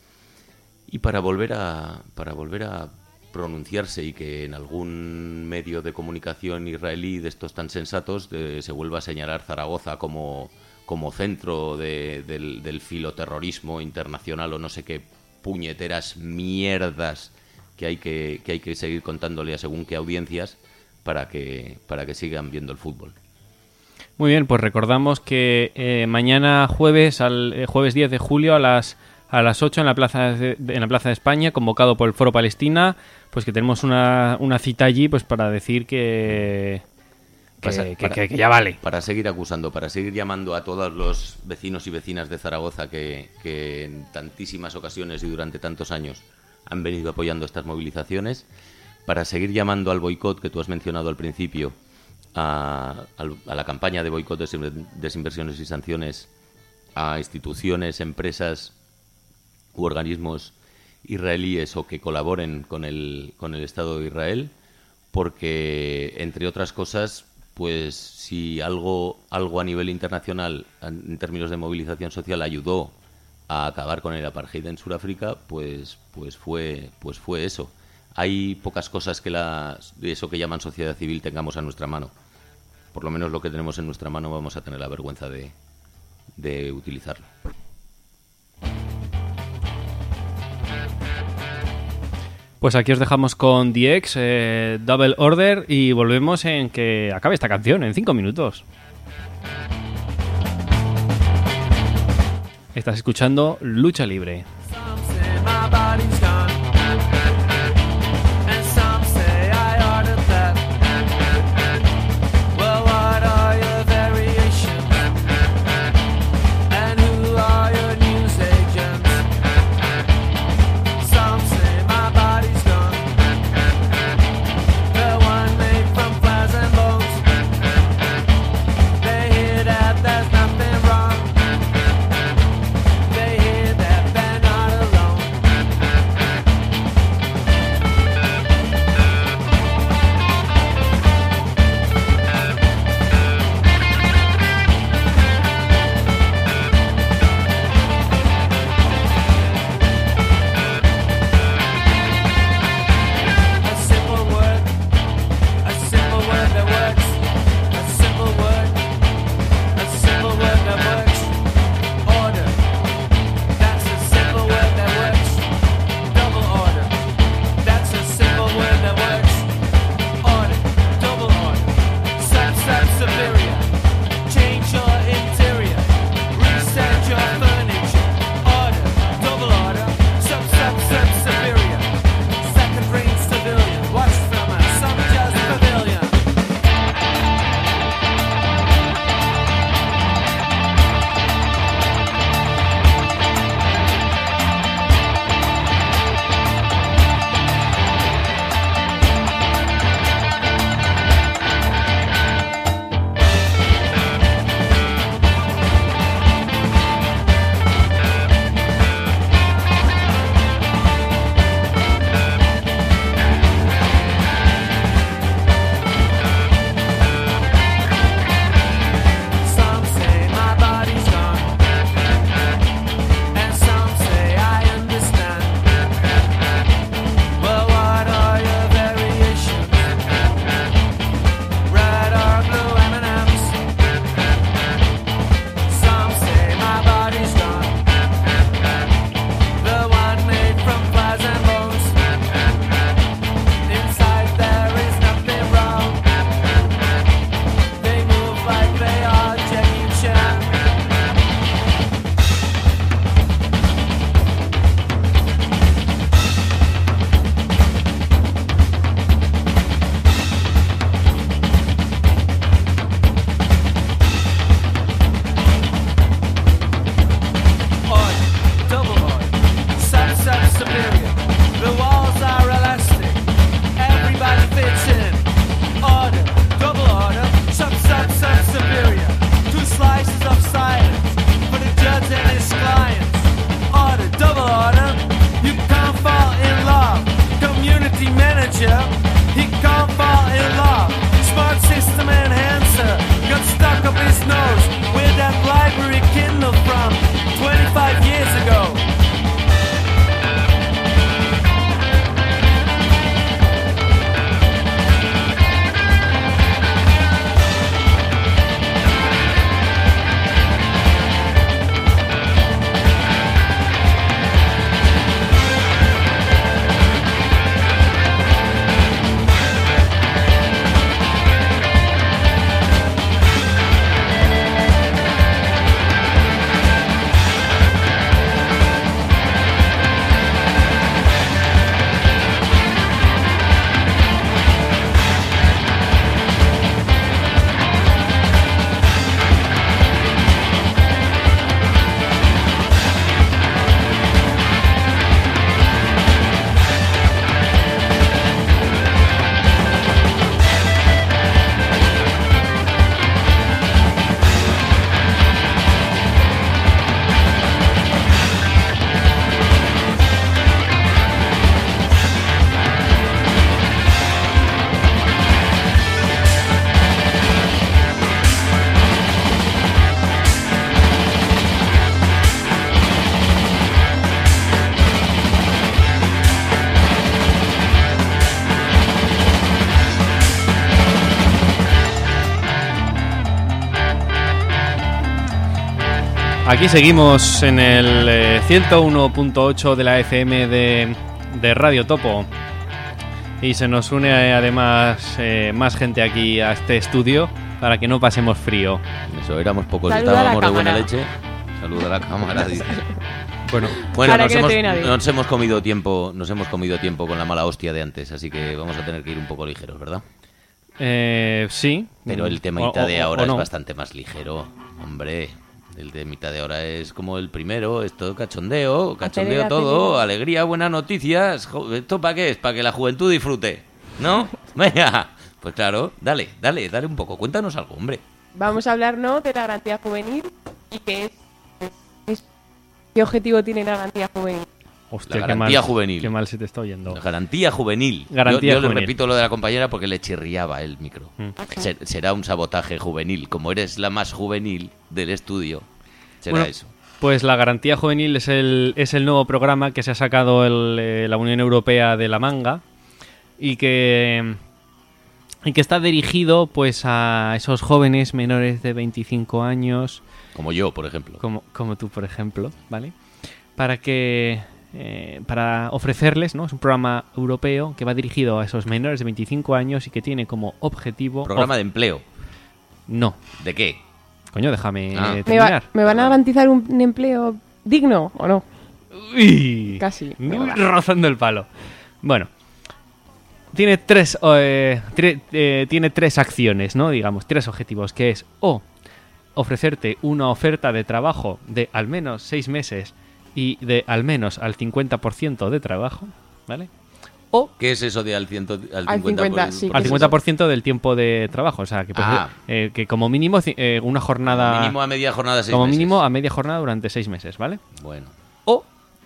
y para volver a para volver a pronunciarse y que en algún medio de comunicación israelí de estos tan sensatos de, se vuelva a señalar Zaragoza como, como centro de, del, del filoterrorismo internacional o no sé qué puñeteras mierdas que hay que, que hay que seguir contándole a según qué audiencias para que para que sigan viendo el fútbol. Muy bien, pues recordamos que eh, mañana jueves, al eh, jueves diez de julio a las a las ocho en la plaza de, en la Plaza de España, convocado por el Foro Palestina, pues que tenemos una, una cita allí pues para decir que que, Pasa, que, para, que que ya vale. Para seguir acusando, para seguir llamando a todos los vecinos y vecinas de Zaragoza que, que en tantísimas ocasiones y durante tantos años han venido apoyando estas movilizaciones, para seguir llamando al boicot que tú has mencionado al principio, a, a la campaña de boicot, desinversiones y sanciones a instituciones, empresas u organismos israelíes o que colaboren con el, con el Estado de Israel, porque, entre otras cosas, pues si algo, algo a nivel internacional, en términos de movilización social, ayudó a acabar con el apartheid en Sudáfrica, pues, pues, fue, pues fue eso. Hay pocas cosas que la, eso que llaman sociedad civil tengamos a nuestra mano. Por lo menos lo que tenemos en nuestra mano vamos a tener la vergüenza de, de utilizarlo. Pues aquí os dejamos con The X, eh, Double Order, y volvemos en que acabe esta canción en cinco minutos. Estás escuchando Lucha Libre. They hear that they're not alone. Aquí seguimos en el eh, ciento uno punto ocho de la F M de, de Radio Topo. Y se nos une eh, además eh, más gente aquí a este estudio para que no pasemos frío. Eso, éramos pocos, Saluda a la estábamos de buena cámara. leche. Saluda a la cámara, dice. Bueno, Bueno, Para nos que no hemos, te vea nadie. nos hemos comido tiempo, nos hemos comido tiempo con la mala hostia de antes, así que vamos a tener que ir un poco ligeros, ¿verdad? eh, sí. Pero el O- temita o- de o- ahora o no. es bastante más ligero, hombre. El de mitad de hora es como el primero, es todo cachondeo, cachondeo Acelera, todo, acelera. alegría, buenas noticias. Jo- ¿Esto para qué es? Para que la juventud disfrute, ¿no? Venga, pues claro, dale, dale, dale un poco, cuéntanos algo, hombre. Vamos a hablar, ¿no?, de la garantía juvenil y qué es, es- qué objetivo tiene la garantía juvenil. Hostia, La qué garantía mal, juvenil. Qué mal se te está oyendo. La garantía juvenil. Garantía yo yo le juvenil. repito lo de la compañera porque le chirriaba el micro. Mm. Ser- será un sabotaje juvenil. Como eres la más juvenil del estudio, será Bueno, eso. Pues la Garantía Juvenil es el, es el nuevo programa que se ha sacado el, eh, la Unión Europea de la manga y que, y que está dirigido pues a esos jóvenes menores de veinticinco años, Como yo, por ejemplo. como, como tú, por ejemplo, ¿vale? Para que eh, para ofrecerles, ¿no? Es un programa europeo que va dirigido a esos menores de veinticinco años y que tiene como objetivo... Programa of- de empleo. No. ¿De qué? Coño, déjame Ah. eh, ¿Me, va- terminar. ¿Me van a garantizar un empleo digno o no? Uy, Casi. uy, rozando el palo. Bueno, tiene tres, eh, tre- eh, tiene tres acciones, ¿no? Digamos, tres objetivos, que es o ofrecerte una oferta de trabajo de al menos seis meses y de al menos al cincuenta por ciento de trabajo, ¿vale? O ¿Qué es eso de al, ciento, al Al cincuenta? cincuenta, sí. al cincuenta por ciento del tiempo de trabajo, o sea, que, puede Ah. ser, eh, que como mínimo ci- eh, una jornada... Mínimo a media jornada, seis como meses. mínimo a media jornada durante seis meses, ¿vale? Bueno. O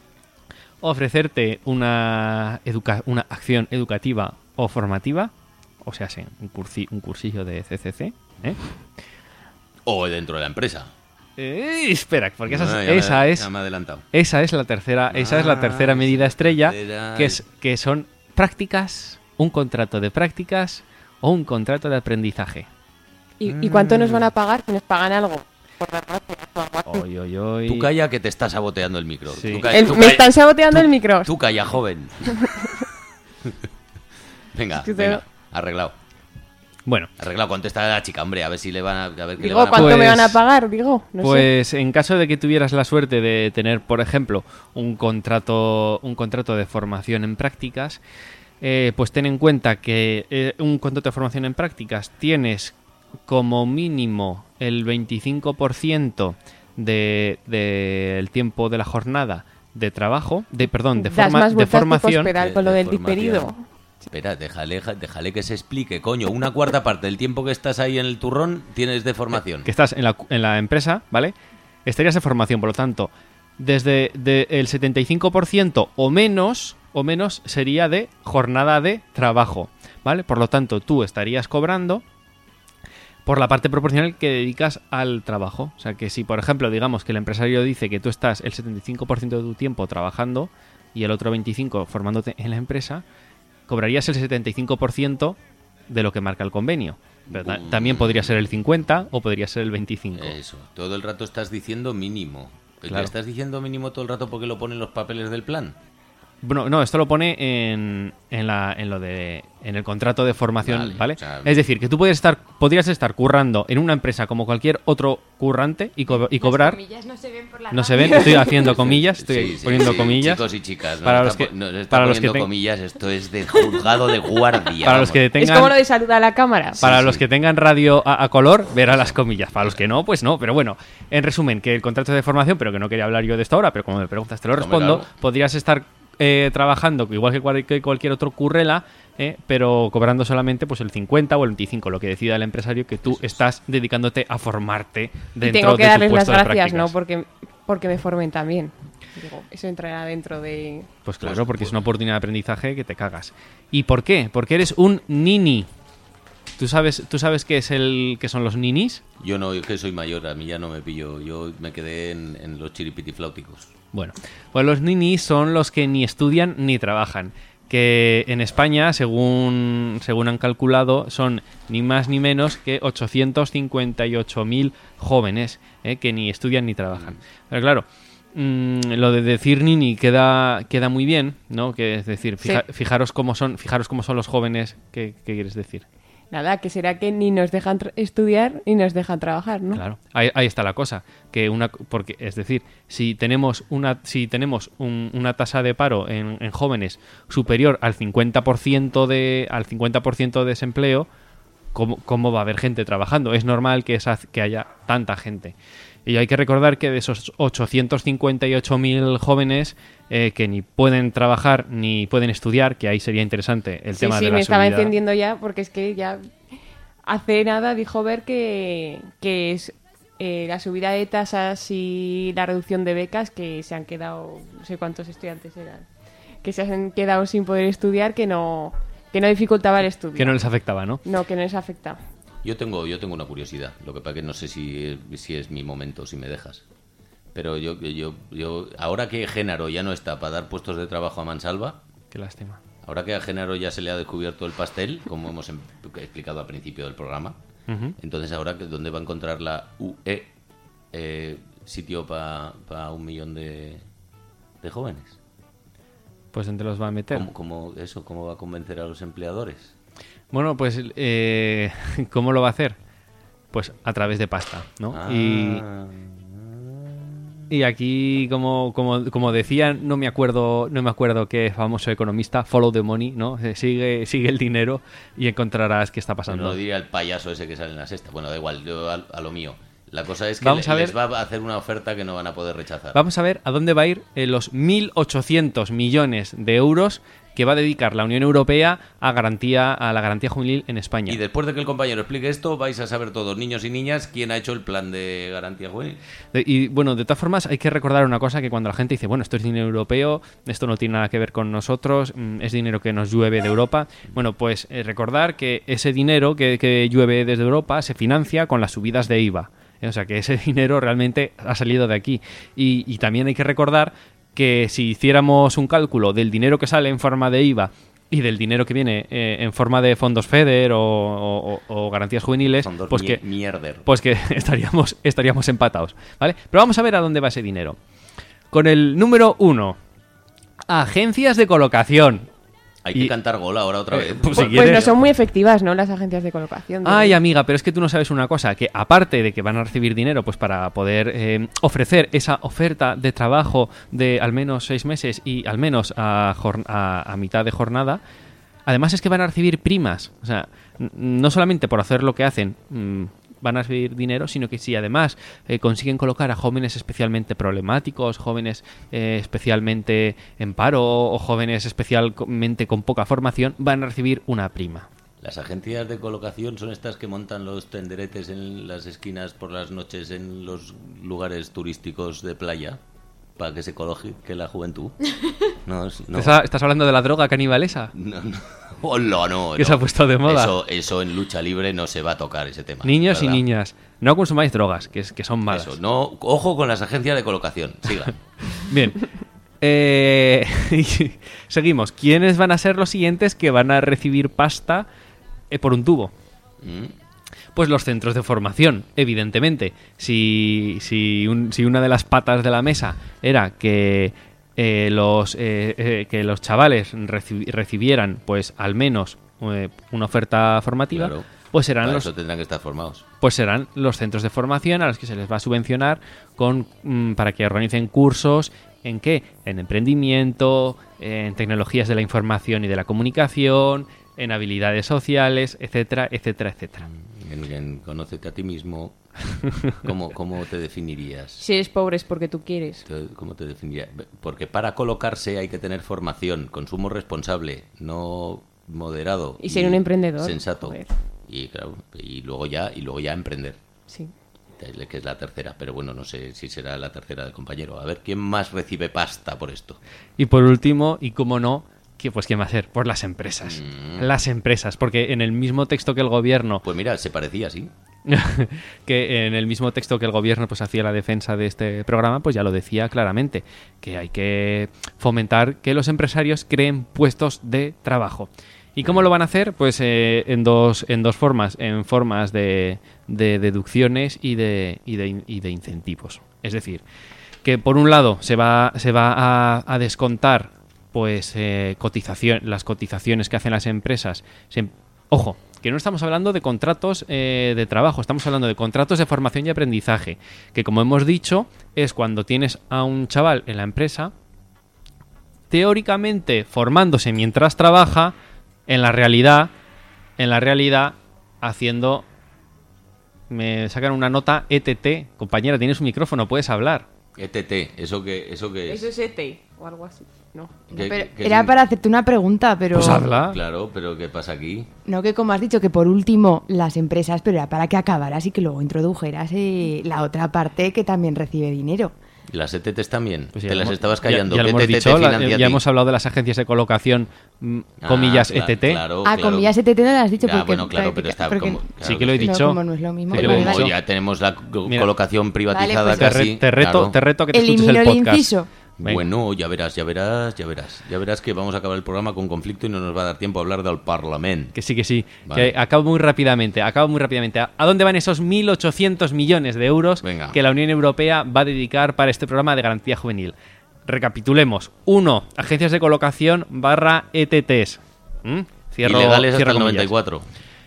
ofrecerte una, educa- una acción educativa o formativa, o sea, sí, un, cursi- un cursillo de C C C. ¿eh? O dentro de la empresa. Eh, espera, porque esa, es- Ah, ya me- esa es ya me he adelantado. esa es la tercera, esa es la Ah, tercera medida esa estrella, tercera que es- es que son prácticas, un contrato de prácticas o un contrato de aprendizaje. ¿Y, ¿Y cuánto nos van a pagar si nos pagan algo? Por dar gracias o algo así. Oy, oy, oy. Tú calla que te está saboteando el micro. Sí. Tú calla, El- tú me calla- están saboteando el micro. Tú calla, joven. Venga, Es que venga, tengo- arreglado. Bueno, Arreglado, contesta a la chica, hombre, a ver si le van a, a ver qué le Digo, van a ¿cuánto Pues- me van a pagar? Digo, no sé. pues en caso de que tuvieras la suerte de tener, por ejemplo, un contrato, un contrato de formación en prácticas, eh, pues ten en cuenta que eh, un contrato de formación en prácticas tienes como mínimo el veinticinco por ciento de, del tiempo de la jornada de trabajo, de perdón, de, Das forma, más de vueltas que formación. hospital De- con lo de del formación. diferido. Espera, déjale, déjale que se explique, coño. Una cuarta parte del tiempo que estás ahí en el turrón tienes de formación. Que estás en la, en la empresa, ¿vale? Estarías de formación, por lo tanto, desde de el setenta y cinco por ciento o menos, o menos sería de jornada de trabajo, ¿vale? Por lo tanto, tú estarías cobrando por la parte proporcional que dedicas al trabajo. O sea, que si, por ejemplo, digamos que el empresario dice que tú estás el setenta y cinco por ciento de tu tiempo trabajando y el otro veinticinco por ciento formándote en la empresa, cobrarías el setenta y cinco por ciento de lo que marca el convenio. Pero ta- también podría ser el cincuenta o podría ser el veinticinco. Eso, todo el rato estás diciendo mínimo. Claro. ¿Estás diciendo mínimo todo el rato porque lo ponen los papeles del plan? Bueno, no, esto lo pone en, en, la, en lo de en el contrato de formación, Vale, ¿vale? o sea, es decir, que tú podrías estar, podrías estar currando en una empresa como cualquier otro currante y, co- y cobrar. no se ven por la No se ven, estoy haciendo comillas, estoy Sí, sí, poniendo sí, comillas. Chicos y chicas, Para nos los está, que- po- nos está para los que poniendo ten- comillas, esto es de juzgado de guardia. Para los vamos. que Es tengan como lo de saludar a la cámara. Para Sí, los sí. que tengan radio a, a color, verá las comillas. Para los que no, pues no. Pero bueno, en resumen, que el contrato de formación, pero que no quería hablar yo de esto ahora, pero como me preguntas te lo Hombre, respondo, claro. podrías estar eh, trabajando igual que, cual- que cualquier otro currela, eh, pero cobrando solamente pues el cincuenta o el veinticinco, lo que decida el empresario que tú estás dedicándote a formarte Y dentro tengo que de tu darles las puesto de gracias, prácticas. ¿no? Porque, porque me formen también. Digo, eso entrará dentro de... Pues claro, porque es una oportunidad de aprendizaje que te cagas. ¿Y por qué? Porque eres un nini. ¿Tú sabes, ¿Tú sabes qué es el qué son los ninis? Yo no, yo que soy mayor, a mí ya no me pillo. Yo me quedé en, en los chiripitifláuticos. Bueno, pues los ninis son los que ni estudian ni trabajan. que en España, según, según han calculado, son ni más ni menos que ochocientos cincuenta y ocho mil jóvenes eh, que ni estudian ni trabajan. Pero claro, mmm, lo de decir nini queda, queda muy bien, ¿no? Que es decir, fija, sí. fijaros cómo son, fijaros cómo son los jóvenes, ¿qué, qué quieres decir? Nada, que será que ni nos dejan tra- estudiar ni nos dejan trabajar, ¿no? Claro, ahí, ahí está la cosa, que una, porque es decir, si tenemos una, si tenemos un, una tasa de paro en, en jóvenes superior al cincuenta por ciento de, al cincuenta por ciento de desempleo, ¿cómo, cómo va a haber gente trabajando? Es normal que, esa, que haya tanta gente. Y hay que recordar que de esos ochocientos cincuenta y ocho mil jóvenes eh, que ni pueden trabajar ni pueden estudiar, que ahí sería interesante el sí, tema sí, de la me estaba subida. encendiendo ya, porque es que ya hace nada dijo Ver que, que es eh, la subida de tasas y la reducción de becas, que se han quedado, no sé cuántos estudiantes eran, que se han quedado sin poder estudiar, que no, que no dificultaba el estudio. Que no les afectaba, ¿no? No, que no les afecta. Yo tengo, yo tengo una curiosidad, lo que pasa que no sé si, si es mi momento, si me dejas. Pero yo, yo, yo, ahora que Génaro ya no está para dar puestos de trabajo a mansalva, qué lástima. Ahora que a Génaro ya se le ha descubierto el pastel, como hemos em- explicado al principio del programa, uh-huh. entonces ahora dónde va a encontrar la U E eh, sitio para pa un millón de, de jóvenes. Pues ¿dónde los va a meter? ¿Cómo, cómo eso? ¿Cómo va a convencer a los empleadores? Bueno, pues, eh, ¿cómo lo va a hacer? Pues a través de pasta, ¿no? Ah. Y, y aquí, como, como, como decía, no me acuerdo, no me acuerdo qué famoso economista, follow the money, ¿no? Sigue, sigue el dinero y encontrarás qué está pasando. No lo diría el payaso ese que sale en la sexta. Bueno, da igual, yo a, a lo mío. La cosa es que Vamos le, a ver, les va a hacer una oferta que no van a poder rechazar. Vamos a ver a dónde va a ir eh, los mil ochocientos millones de euros que va a dedicar la Unión Europea a garantía a la garantía juvenil en España. Y después de que el compañero explique esto, vais a saber todos, niños y niñas, quién ha hecho el plan de garantía juvenil. De, y bueno, de todas formas, hay que recordar una cosa, que cuando la gente dice, bueno, esto es dinero europeo, esto no tiene nada que ver con nosotros, es dinero que nos llueve de Europa. Bueno, pues eh, recordar que ese dinero que, que llueve desde Europa se financia con las subidas de I V A. O sea, que ese dinero realmente ha salido de aquí. Y, y también hay que recordar que si hiciéramos un cálculo del dinero que sale en forma de I V A y del dinero que viene eh, en forma de fondos FEDER o, o, o garantías juveniles, fondos pues, mi- que, mierder. pues que estaríamos, estaríamos empatados, ¿vale? Pero vamos a ver a dónde va ese dinero. Con el número uno, agencias de colocación. Hay Y- que cantar gol ahora otra vez. pues Pues, si pues quieres- no son muy efectivas, ¿no? Las agencias de colocación. ¿no? Ay, amiga, pero es que tú no sabes una cosa, que aparte de que van a recibir dinero pues para poder eh, ofrecer esa oferta de trabajo de al menos seis meses y al menos a, jorn- a, a mitad de jornada, además es que van a recibir primas. O sea, n- no solamente por hacer lo que hacen mm, van a recibir dinero, sino que si además eh, consiguen colocar a jóvenes especialmente problemáticos, jóvenes eh, especialmente en paro o jóvenes especialmente con poca formación, van a recibir una prima. Las agencias de colocación son estas que montan los tenderetes en las esquinas por las noches en los lugares turísticos de playa para que se coloque la juventud. No, es- no. ¿Estás, estás hablando de la droga canibalesa? No, no. Hola, no, Que no. se ha puesto de moda. Eso, eso en lucha libre no se va a tocar ese tema. Niños y ¿verdad? niñas, no consumáis drogas, que, es, que son malas. Eso, no, ojo con las agencias de colocación. Siga. Bien. Eh, seguimos. ¿Quiénes van a ser los siguientes que van a recibir pasta eh, por un tubo? ¿Mm? Pues los centros de formación, evidentemente. Si, si, un- si una de las patas de la mesa era que eh, los eh, eh, que los chavales reci- recibieran pues al menos eh, una oferta formativa, Claro. pues serán Para los eso tendrán que estar formados. pues serán los centros de formación a los que se les va a subvencionar con mm, para que organicen cursos en qué, en emprendimiento, en tecnologías de la información y de la comunicación, en habilidades sociales, etcétera, etcétera, etcétera. En, en Conócete a ti mismo. ¿Cómo, cómo te definirías? Si eres pobre es porque tú quieres. Te- ¿Cómo te definirías? Porque para colocarse hay que tener formación, consumo responsable, no moderado Y ser un emprendedor, sensato. joder. Y claro, y luego ya y luego ya emprender, Sí. que es la tercera, pero bueno, no sé si será la tercera del compañero. A ver, ¿quién más recibe pasta por esto? Y por último, y cómo no, que pues quién va a ser, pues las empresas. Mm. Las empresas, porque en el mismo texto que el gobierno Pues mira, se parecía así. que en el mismo texto que el gobierno pues hacía la defensa de este programa, pues ya lo decía claramente, que hay que fomentar que los empresarios creen puestos de trabajo. ¿Y cómo lo van a hacer? Pues eh, en dos en dos formas, en formas de, de deducciones y de, y de y de incentivos. Es decir, que por un lado se va se va a, a descontar pues eh, cotización las cotizaciones que hacen las empresas. Se, ojo, que no estamos hablando de contratos eh, de trabajo, estamos hablando de contratos de formación y aprendizaje, que como hemos dicho, es cuando tienes a un chaval en la empresa, teóricamente formándose mientras trabaja, en la realidad, en la realidad, haciendo... Me sacan una nota E T T. Compañera, tienes un micrófono, puedes hablar. E T T, ¿eso qué, eso qué es? Eso es E T o algo así. No. ¿Qué- Pero qué- qué era es? para hacerte una pregunta, pero... Pues habla. Claro, pero ¿qué pasa aquí? No, que como has dicho, que por último las empresas, pero era para que acabaras y que luego introdujeras eh, la otra parte que también recibe dinero. ¿Las E T Ts también? Pues ya Te lo las hemos- estabas ya- callando. Ya, lo ¿Qué hemos T T dicho, te la- financia a ya ti? hemos hablado de las agencias de colocación, mm, Ah, comillas, cla- E T T. claro, Ah, claro. comillas E T T no las has dicho Ya, porque... bueno, claro, pero está porque- como- claro Sí que lo he sí. No, dicho. como no es lo mismo. Sí, Pero lo he vale, como dicho. ya tenemos la co- Mira. colocación privatizada Vale, pues- Te, re- casi. te reto, claro. te reto que te escuches Elimino el el podcast. inciso. Venga. Bueno, ya verás, ya verás, ya verás. Ya verás que vamos a acabar el programa con conflicto y no nos va a dar tiempo a hablar del Parlamento. Que sí, que sí. Vale. Que acabo muy rápidamente, acabo muy rápidamente. ¿A a dónde van esos mil ochocientos millones de euros Venga. que la Unión Europea va a dedicar para este programa de garantía juvenil? Recapitulemos. Uno, agencias de colocación barra E T Ts. ¿Mm? Cierro, Ilegales hasta cierro el comillas. noventa y cuatro.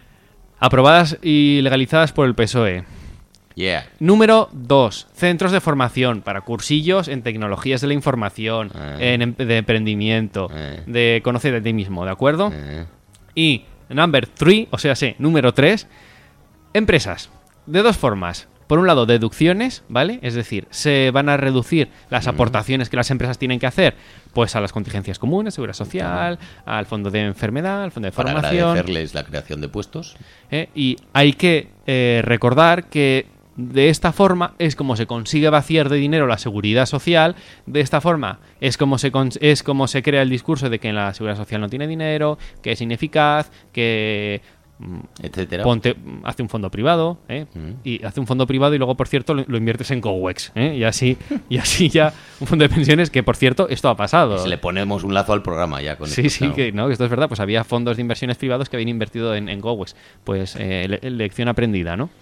Aprobadas y legalizadas por el P S O E. Yeah. Número dos, centros de formación para cursillos en tecnologías de la información, Eh. en em- de emprendimiento, Eh. de conocer a ti mismo, ¿de acuerdo? Eh. Y number three, o sea, sí, número tres, empresas. De dos formas. Por un lado, deducciones, ¿vale? Es decir, se van a reducir las aportaciones que las empresas tienen que hacer, pues a las contingencias comunes, seguridad social, al fondo de enfermedad, al fondo de Para formación. agradecerles la creación de puestos. ¿eh? Y hay que eh, recordar que de esta forma es como se consigue vaciar de dinero la seguridad social. De esta forma es como se cons- es como se crea el discurso de que la seguridad social no tiene dinero, que es ineficaz, que mm, Etcétera. ponte, mm, hace un fondo privado, ¿eh? Mm. Y hace un fondo privado y luego, por cierto, lo, lo inviertes en Cowex, ¿eh? Y así, y así ya un fondo de pensiones que, por cierto, esto ha pasado. Se le ponemos un lazo al programa ya con Sí, esto, sí, claro. que no, que esto es verdad. Pues había fondos de inversiones privados que habían invertido en, en Gowex. Pues eh, le- lección aprendida, ¿no?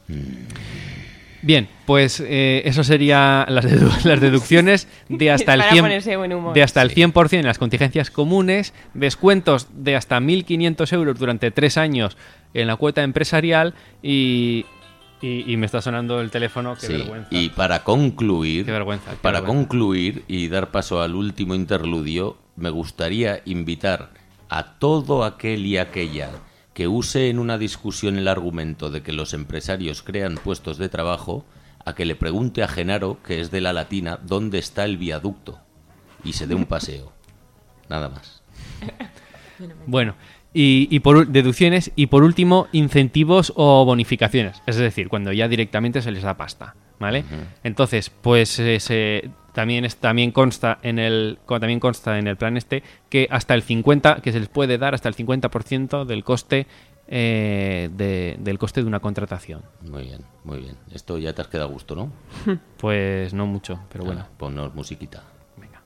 Bien, pues eh, eso sería las, dedu- las deducciones de hasta el Para cien ponerse buen humor. de hasta el cien por ciento en las contingencias comunes, descuentos de hasta mil quinientos euros durante tres años en la cuota empresarial y, y, y me está sonando el teléfono, qué Sí, vergüenza. y para concluir, Qué vergüenza, qué para vergüenza. concluir y dar paso al último interludio, me gustaría invitar a todo aquel y aquella que use en una discusión el argumento de que los empresarios crean puestos de trabajo, a que le pregunte a Genaro, que es de la Latina, dónde está el viaducto y se dé un paseo. Nada más. Bueno, y, y por u- deducciones y por último incentivos o bonificaciones, es decir, cuando ya directamente se les da pasta, ¿vale? Entonces, pues eh, se- también es, también consta en el co- también consta en el plan este que hasta el cincuenta que se les puede dar hasta el cincuenta por ciento del coste eh, de- del coste de una contratación. Muy bien, muy bien. Esto ya te has quedado a gusto, ¿no? Pues no mucho, pero bueno. Ah, ponnos musiquita. Venga.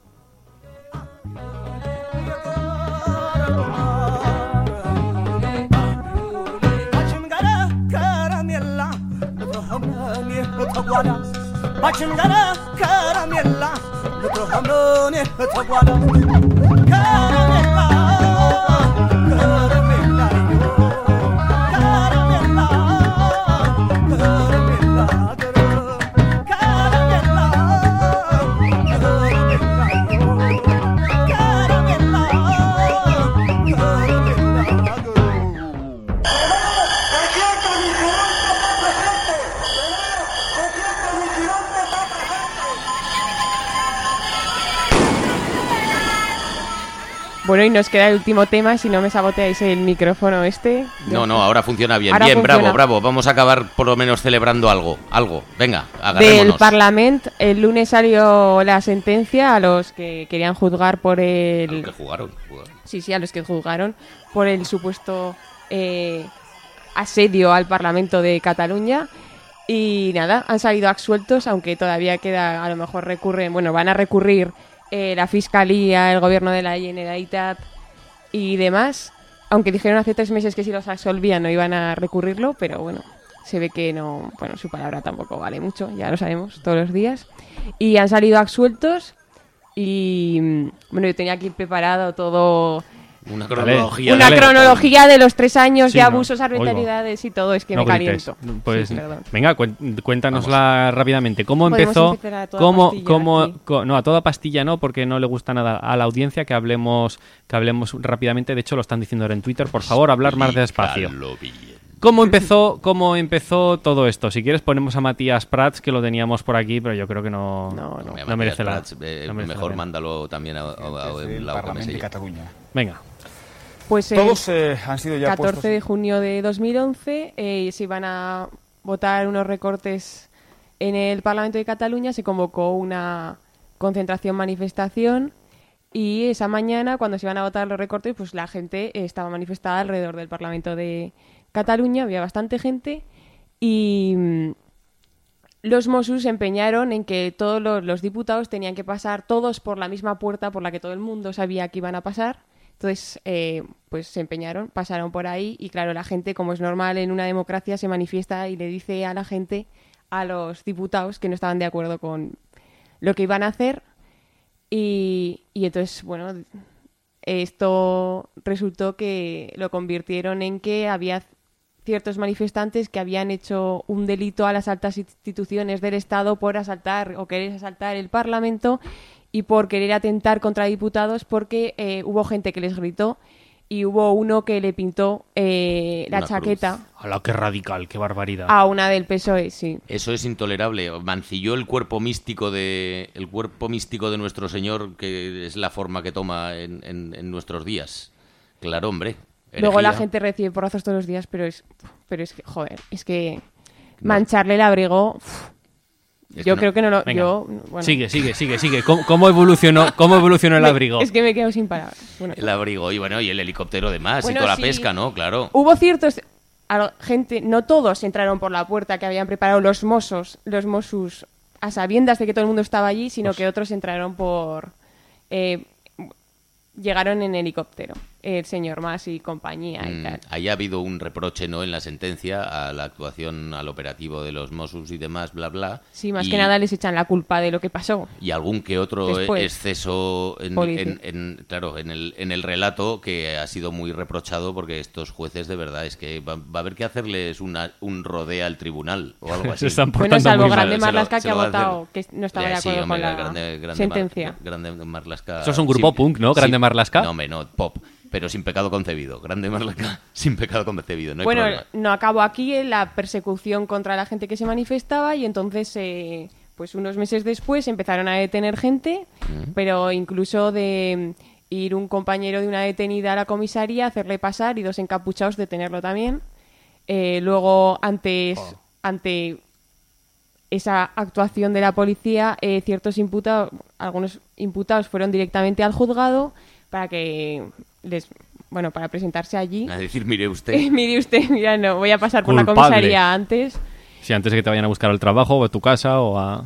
Bueno, y nos queda el último tema, si no me saboteáis el micrófono este. No, no, ahora funciona bien. Ahora bien, funciona. bravo, bravo. Vamos a acabar por lo menos celebrando algo. Algo. Venga, Del agarrémonos. Parlamento, el lunes salió la sentencia a los que querían juzgar por A el... los que jugaron. jugaron. Sí, sí, a los que juzgaron por el supuesto eh, asedio al Parlamento de Cataluña. Y nada, han salido absueltos, aunque todavía queda, a lo mejor recurren, bueno, van a recurrir eh, la Fiscalía, el Gobierno de la Generalitat y demás. Aunque dijeron hace tres meses que si los absolvían no iban a recurrirlo, pero bueno, se ve que no, bueno, su palabra tampoco vale mucho, ya lo sabemos todos los días. Y han salido absueltos y, bueno, yo tenía aquí preparado todo... Una cronología. Una dale. cronología de los tres años Sí, de ¿no? abusos, Oigo. arbitrariedades y todo, es que No me grites. caliento. Pues Sí, perdón. venga, cuen- cuéntanosla rápidamente. ¿Cómo Podemos empezó? empezar a toda ¿Cómo, pastilla cómo, aquí. co- no, a toda pastilla no, porque no le gusta nada a la audiencia que hablemos, que hablemos rápidamente. De hecho, lo están diciendo ahora en Twitter. Por favor, hablar más despacio. Explícalo bien. ¿Cómo empezó, ¿Cómo empezó todo esto? Si quieres ponemos a Matías Prats, que lo teníamos por aquí, pero yo creo que no, No, No, no no, merece la, Prats, eh, no merece la mejor pena. mándalo también a, a, a, a el la O G M Parlamento S. de Cataluña. Venga. Pues el Todos eh, han sido ya catorce puestos... de junio de dos mil once eh, se iban a votar unos recortes en el Parlamento de Cataluña, se convocó una concentración, manifestación, y esa mañana, cuando se iban a votar los recortes, pues la gente eh, estaba manifestada alrededor del Parlamento de Cataluña, había bastante gente, y mm, los Mossos se empeñaron en que todos los, los diputados tenían que pasar todos por la misma puerta por la que todo el mundo sabía que iban a pasar. Entonces, eh, pues se empeñaron, pasaron por ahí y claro, la gente, como es normal en una democracia, se manifiesta y le dice a la gente, a los diputados, que no estaban de acuerdo con lo que iban a hacer y, y entonces, bueno, esto resultó que lo convirtieron en que había ciertos manifestantes que habían hecho un delito a las altas instituciones del Estado por asaltar o querer asaltar el Parlamento y por querer atentar contra diputados porque eh, hubo gente que les gritó y hubo uno que le pintó eh, la Una chaqueta cruz. Hola, qué radical, qué barbaridad. a una del P S O E, sí. Eso es intolerable. Mancilló el cuerpo místico de el cuerpo místico de nuestro Señor, que es la forma que toma en, en, en nuestros días. Claro, hombre. Luego la herejía. gente recibe porrazos todos los días, pero es, pero es que, joder, es que mancharle el abrigo... uf, Es yo que no. creo que no lo... Venga. Yo, bueno, Sigue, sigue, sigue, sigue. ¿Cómo, cómo evolucionó, cómo evolucionó el me- abrigo? Es que me quedo sin palabras. Bueno, El abrigo y bueno, y el helicóptero de más Bueno, y toda sí. la pesca, ¿no? Claro. hubo ciertos... a- gente, no todos entraron por la puerta que habían preparado los Mossos, los Mossos a sabiendas de que todo el mundo estaba allí, sino Pues- que otros entraron por... eh, llegaron en helicóptero, el señor Mas y compañía y Mm, tal. ahí ha habido un reproche, ¿no? En la sentencia a la actuación, al operativo de los Mossos y demás, bla, bla. Sí, más y, que nada les echan la culpa de lo que pasó. y algún que otro Después. exceso en, Policía. en- en- claro, en el, en el relato que ha sido muy reprochado porque estos jueces de verdad es que va, va a haber que hacerles una, un rodea al tribunal o algo así. Se están Bueno, portando salvo muy mal. Grande Se lo- Marlaska se que ha lo va a hacer. votado, que no estaba Eh, de sí, acuerdo hombre, con la grande- grande sentencia. Mar- grande Marlaska. Eso es un grupo punk, ¿no? Grande Marlaska. No, hombre, no, pop. Pero sin pecado concebido. Grande Marlaska, sin pecado concebido. No hay Bueno, problema. no acabó aquí en la persecución contra la gente que se manifestaba y entonces, eh, pues unos meses después empezaron a detener gente, Mm. pero incluso de mm, ir un compañero de una detenida a la comisaría, hacerle pasar y dos encapuchados detenerlo también. Eh, luego, antes, ante esa actuación de la policía, eh, ciertos imputados, algunos imputados fueron directamente al juzgado para que les, bueno, para presentarse allí. A decir, mire usted. Mire usted, mira, no, voy a pasar por la Culpable. comisaría antes. Sí, antes de que te vayan a buscar al trabajo o a tu casa o a...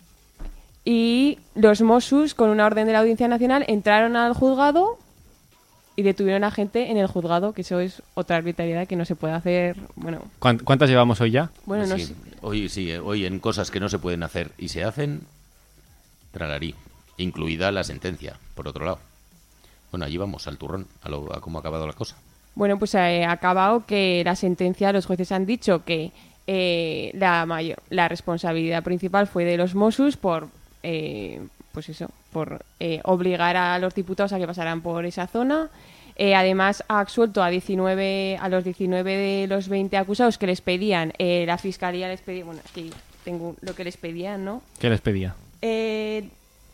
Y los Mossos, con una orden de la Audiencia Nacional, entraron al juzgado y detuvieron a gente en el juzgado, que eso es otra arbitrariedad que no se puede hacer. Bueno, ¿Cuán- ¿Cuántas llevamos hoy ya? bueno, no Sí, sé. hoy sí, eh, hoy en cosas que no se pueden hacer y se hacen, tralarí. Incluida la sentencia, por otro lado. Bueno, allí vamos, al turrón, a, lo, a cómo ha acabado la cosa. Bueno, pues eh, ha acabado que la sentencia, los jueces han dicho que eh, la mayor, la responsabilidad principal fue de los Mossos por, eh, pues eso, por eh, obligar a los diputados a que pasaran por esa zona. Eh, además, ha absuelto a diecinueve, a los diecinueve de los veinte acusados que les pedían, eh, la fiscalía les pedía, bueno, aquí tengo lo que les pedían, ¿no? ¿Qué les pedía? Eh,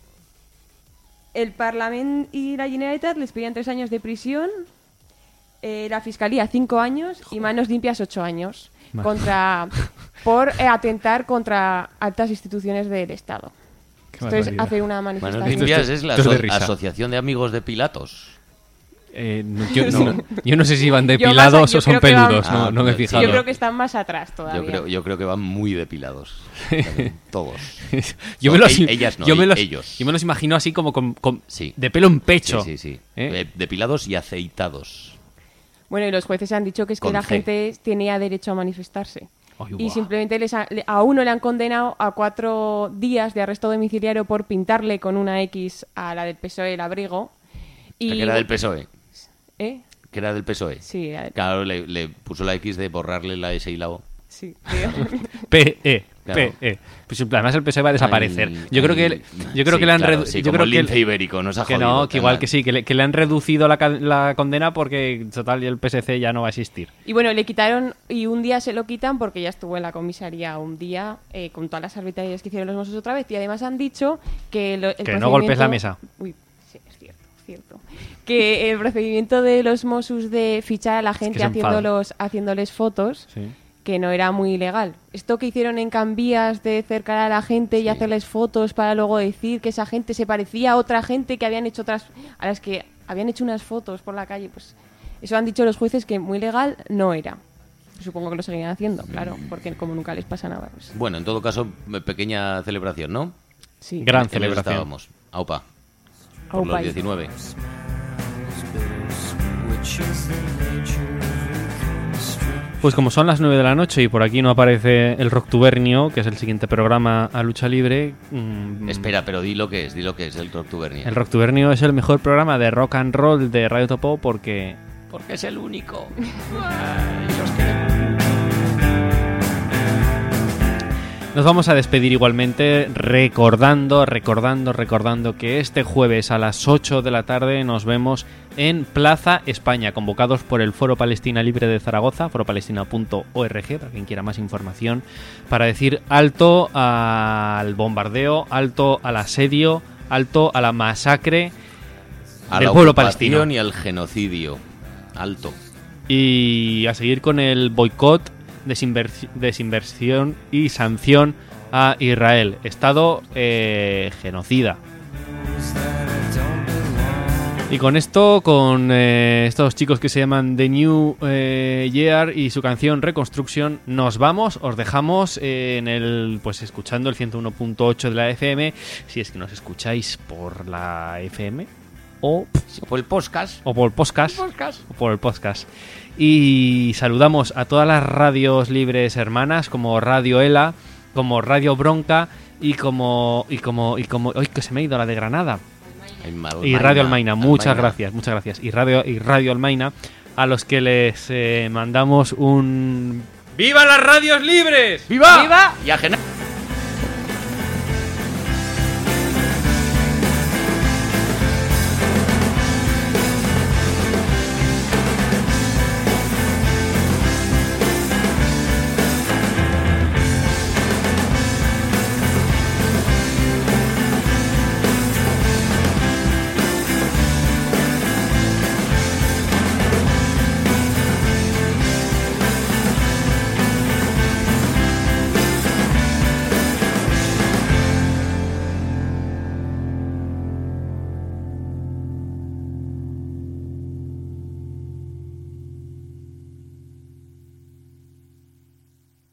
el Parlamento y la Generalitat les pedían tres años de prisión, eh, la Fiscalía cinco años y manos limpias ocho años Madre. contra por eh, atentar contra altas instituciones del Estado. Qué Entonces barbaridad. hace una Manos manifestación. limpias es la Esto es de aso- risa. Asociación de Amigos de Pilatos. Eh, no, yo, Sí. no, yo no sé si van Yo depilados más- yo o son creo que van- peludos, no, Ah, no me he sí, fijado. Yo creo que están más atrás todavía. Yo creo, yo creo que van muy depilados. También, todos. yo, No, me los, e- ellas no, yo me los, ellos. yo me los imagino así como con, con- Sí. de pelo en pecho. Sí, sí, sí. ¿Eh? Eh, depilados y aceitados. Bueno, y los jueces han dicho que es que Con la C. gente tenía derecho a manifestarse. Ay, Y buah. simplemente les ha- le- a uno le han condenado a cuatro días de arresto domiciliario por pintarle con una X a la del P S O E el abrigo. Y, Que era del P S O E. ¿Eh? Que era del P S O E. Sí, era- Claro, le, le puso la X de borrarle la S y la O. sí. tío. P E, Claro. P E. Pues además el P S O E va a desaparecer. Ay, yo creo ay, que yo creo sí, que le han claro, redu- sí, yo como creo el que lince ibérico, nos ha que jodido, no, que igual tan que sí, que le, que le han reducido la, ca- la condena porque total el P S C ya no va a existir. Y bueno, le quitaron, y un día se lo quitan porque ya estuvo en la comisaría un día eh, con todas las arbitrariedades que hicieron los Mossos otra vez. Y además han dicho que... lo- el Que no golpes la mesa. Uy, sí, es cierto, es cierto. Que el procedimiento de los Mossos de fichar a la gente se enfadan. haciéndolos, haciéndoles fotos, Sí. que no era muy legal. Esto que hicieron en Cambias de cercar a la gente y Sí. hacerles fotos para luego decir que esa gente se parecía a otra gente que habían hecho otras... a las que habían hecho unas fotos por la calle, pues eso han dicho los jueces que muy legal no era. Supongo que lo seguirían haciendo, claro, porque como nunca les pasa nada. Pues, Bueno, en todo caso, me- pequeña celebración, ¿no? sí. Gran En eso celebración. estábamos. Aupa. Por Aupa los ahí. diecinueve. Pues como son las nueve de la noche y por aquí no aparece el Rocktubernio, que es el siguiente programa a lucha libre. mm, Espera, pero di lo que es, di lo que es el Rocktubernio. El Rocktubernio es el mejor programa de rock and roll de Radio Topo porque Porque es el único. nos vamos a despedir igualmente recordando, recordando, recordando que este jueves a las ocho de la tarde nos vemos en Plaza España, convocados por el Foro Palestina Libre de Zaragoza, foro palestina punto org, para quien quiera más información, para decir alto al bombardeo, alto al asedio, alto a la masacre A del la pueblo ocupación palestino. y al genocidio. Alto. Y a seguir con el boicot, desinver- desinversión y sanción a Israel. Estado eh, genocida. Y con esto, con eh, estos chicos que se llaman The New eh, Year y su canción Reconstruction, nos vamos, os dejamos eh, en el, pues escuchando el ciento uno punto ocho de la F M, si es que nos escucháis por la F M o Por el podcast. o por el podcast, o por el podcast. Y saludamos a todas las radios libres hermanas, como Radio Ela, como Radio Bronca y como y como y como ¡ay, que se me ha ido la de Granada! Y Radio Almaina, muchas gracias, muchas gracias. Y Radio y Radio Almaina, a los que les eh, mandamos un ¡Viva las radios libres! ¡Viva! ¡Viva! Y a Gena-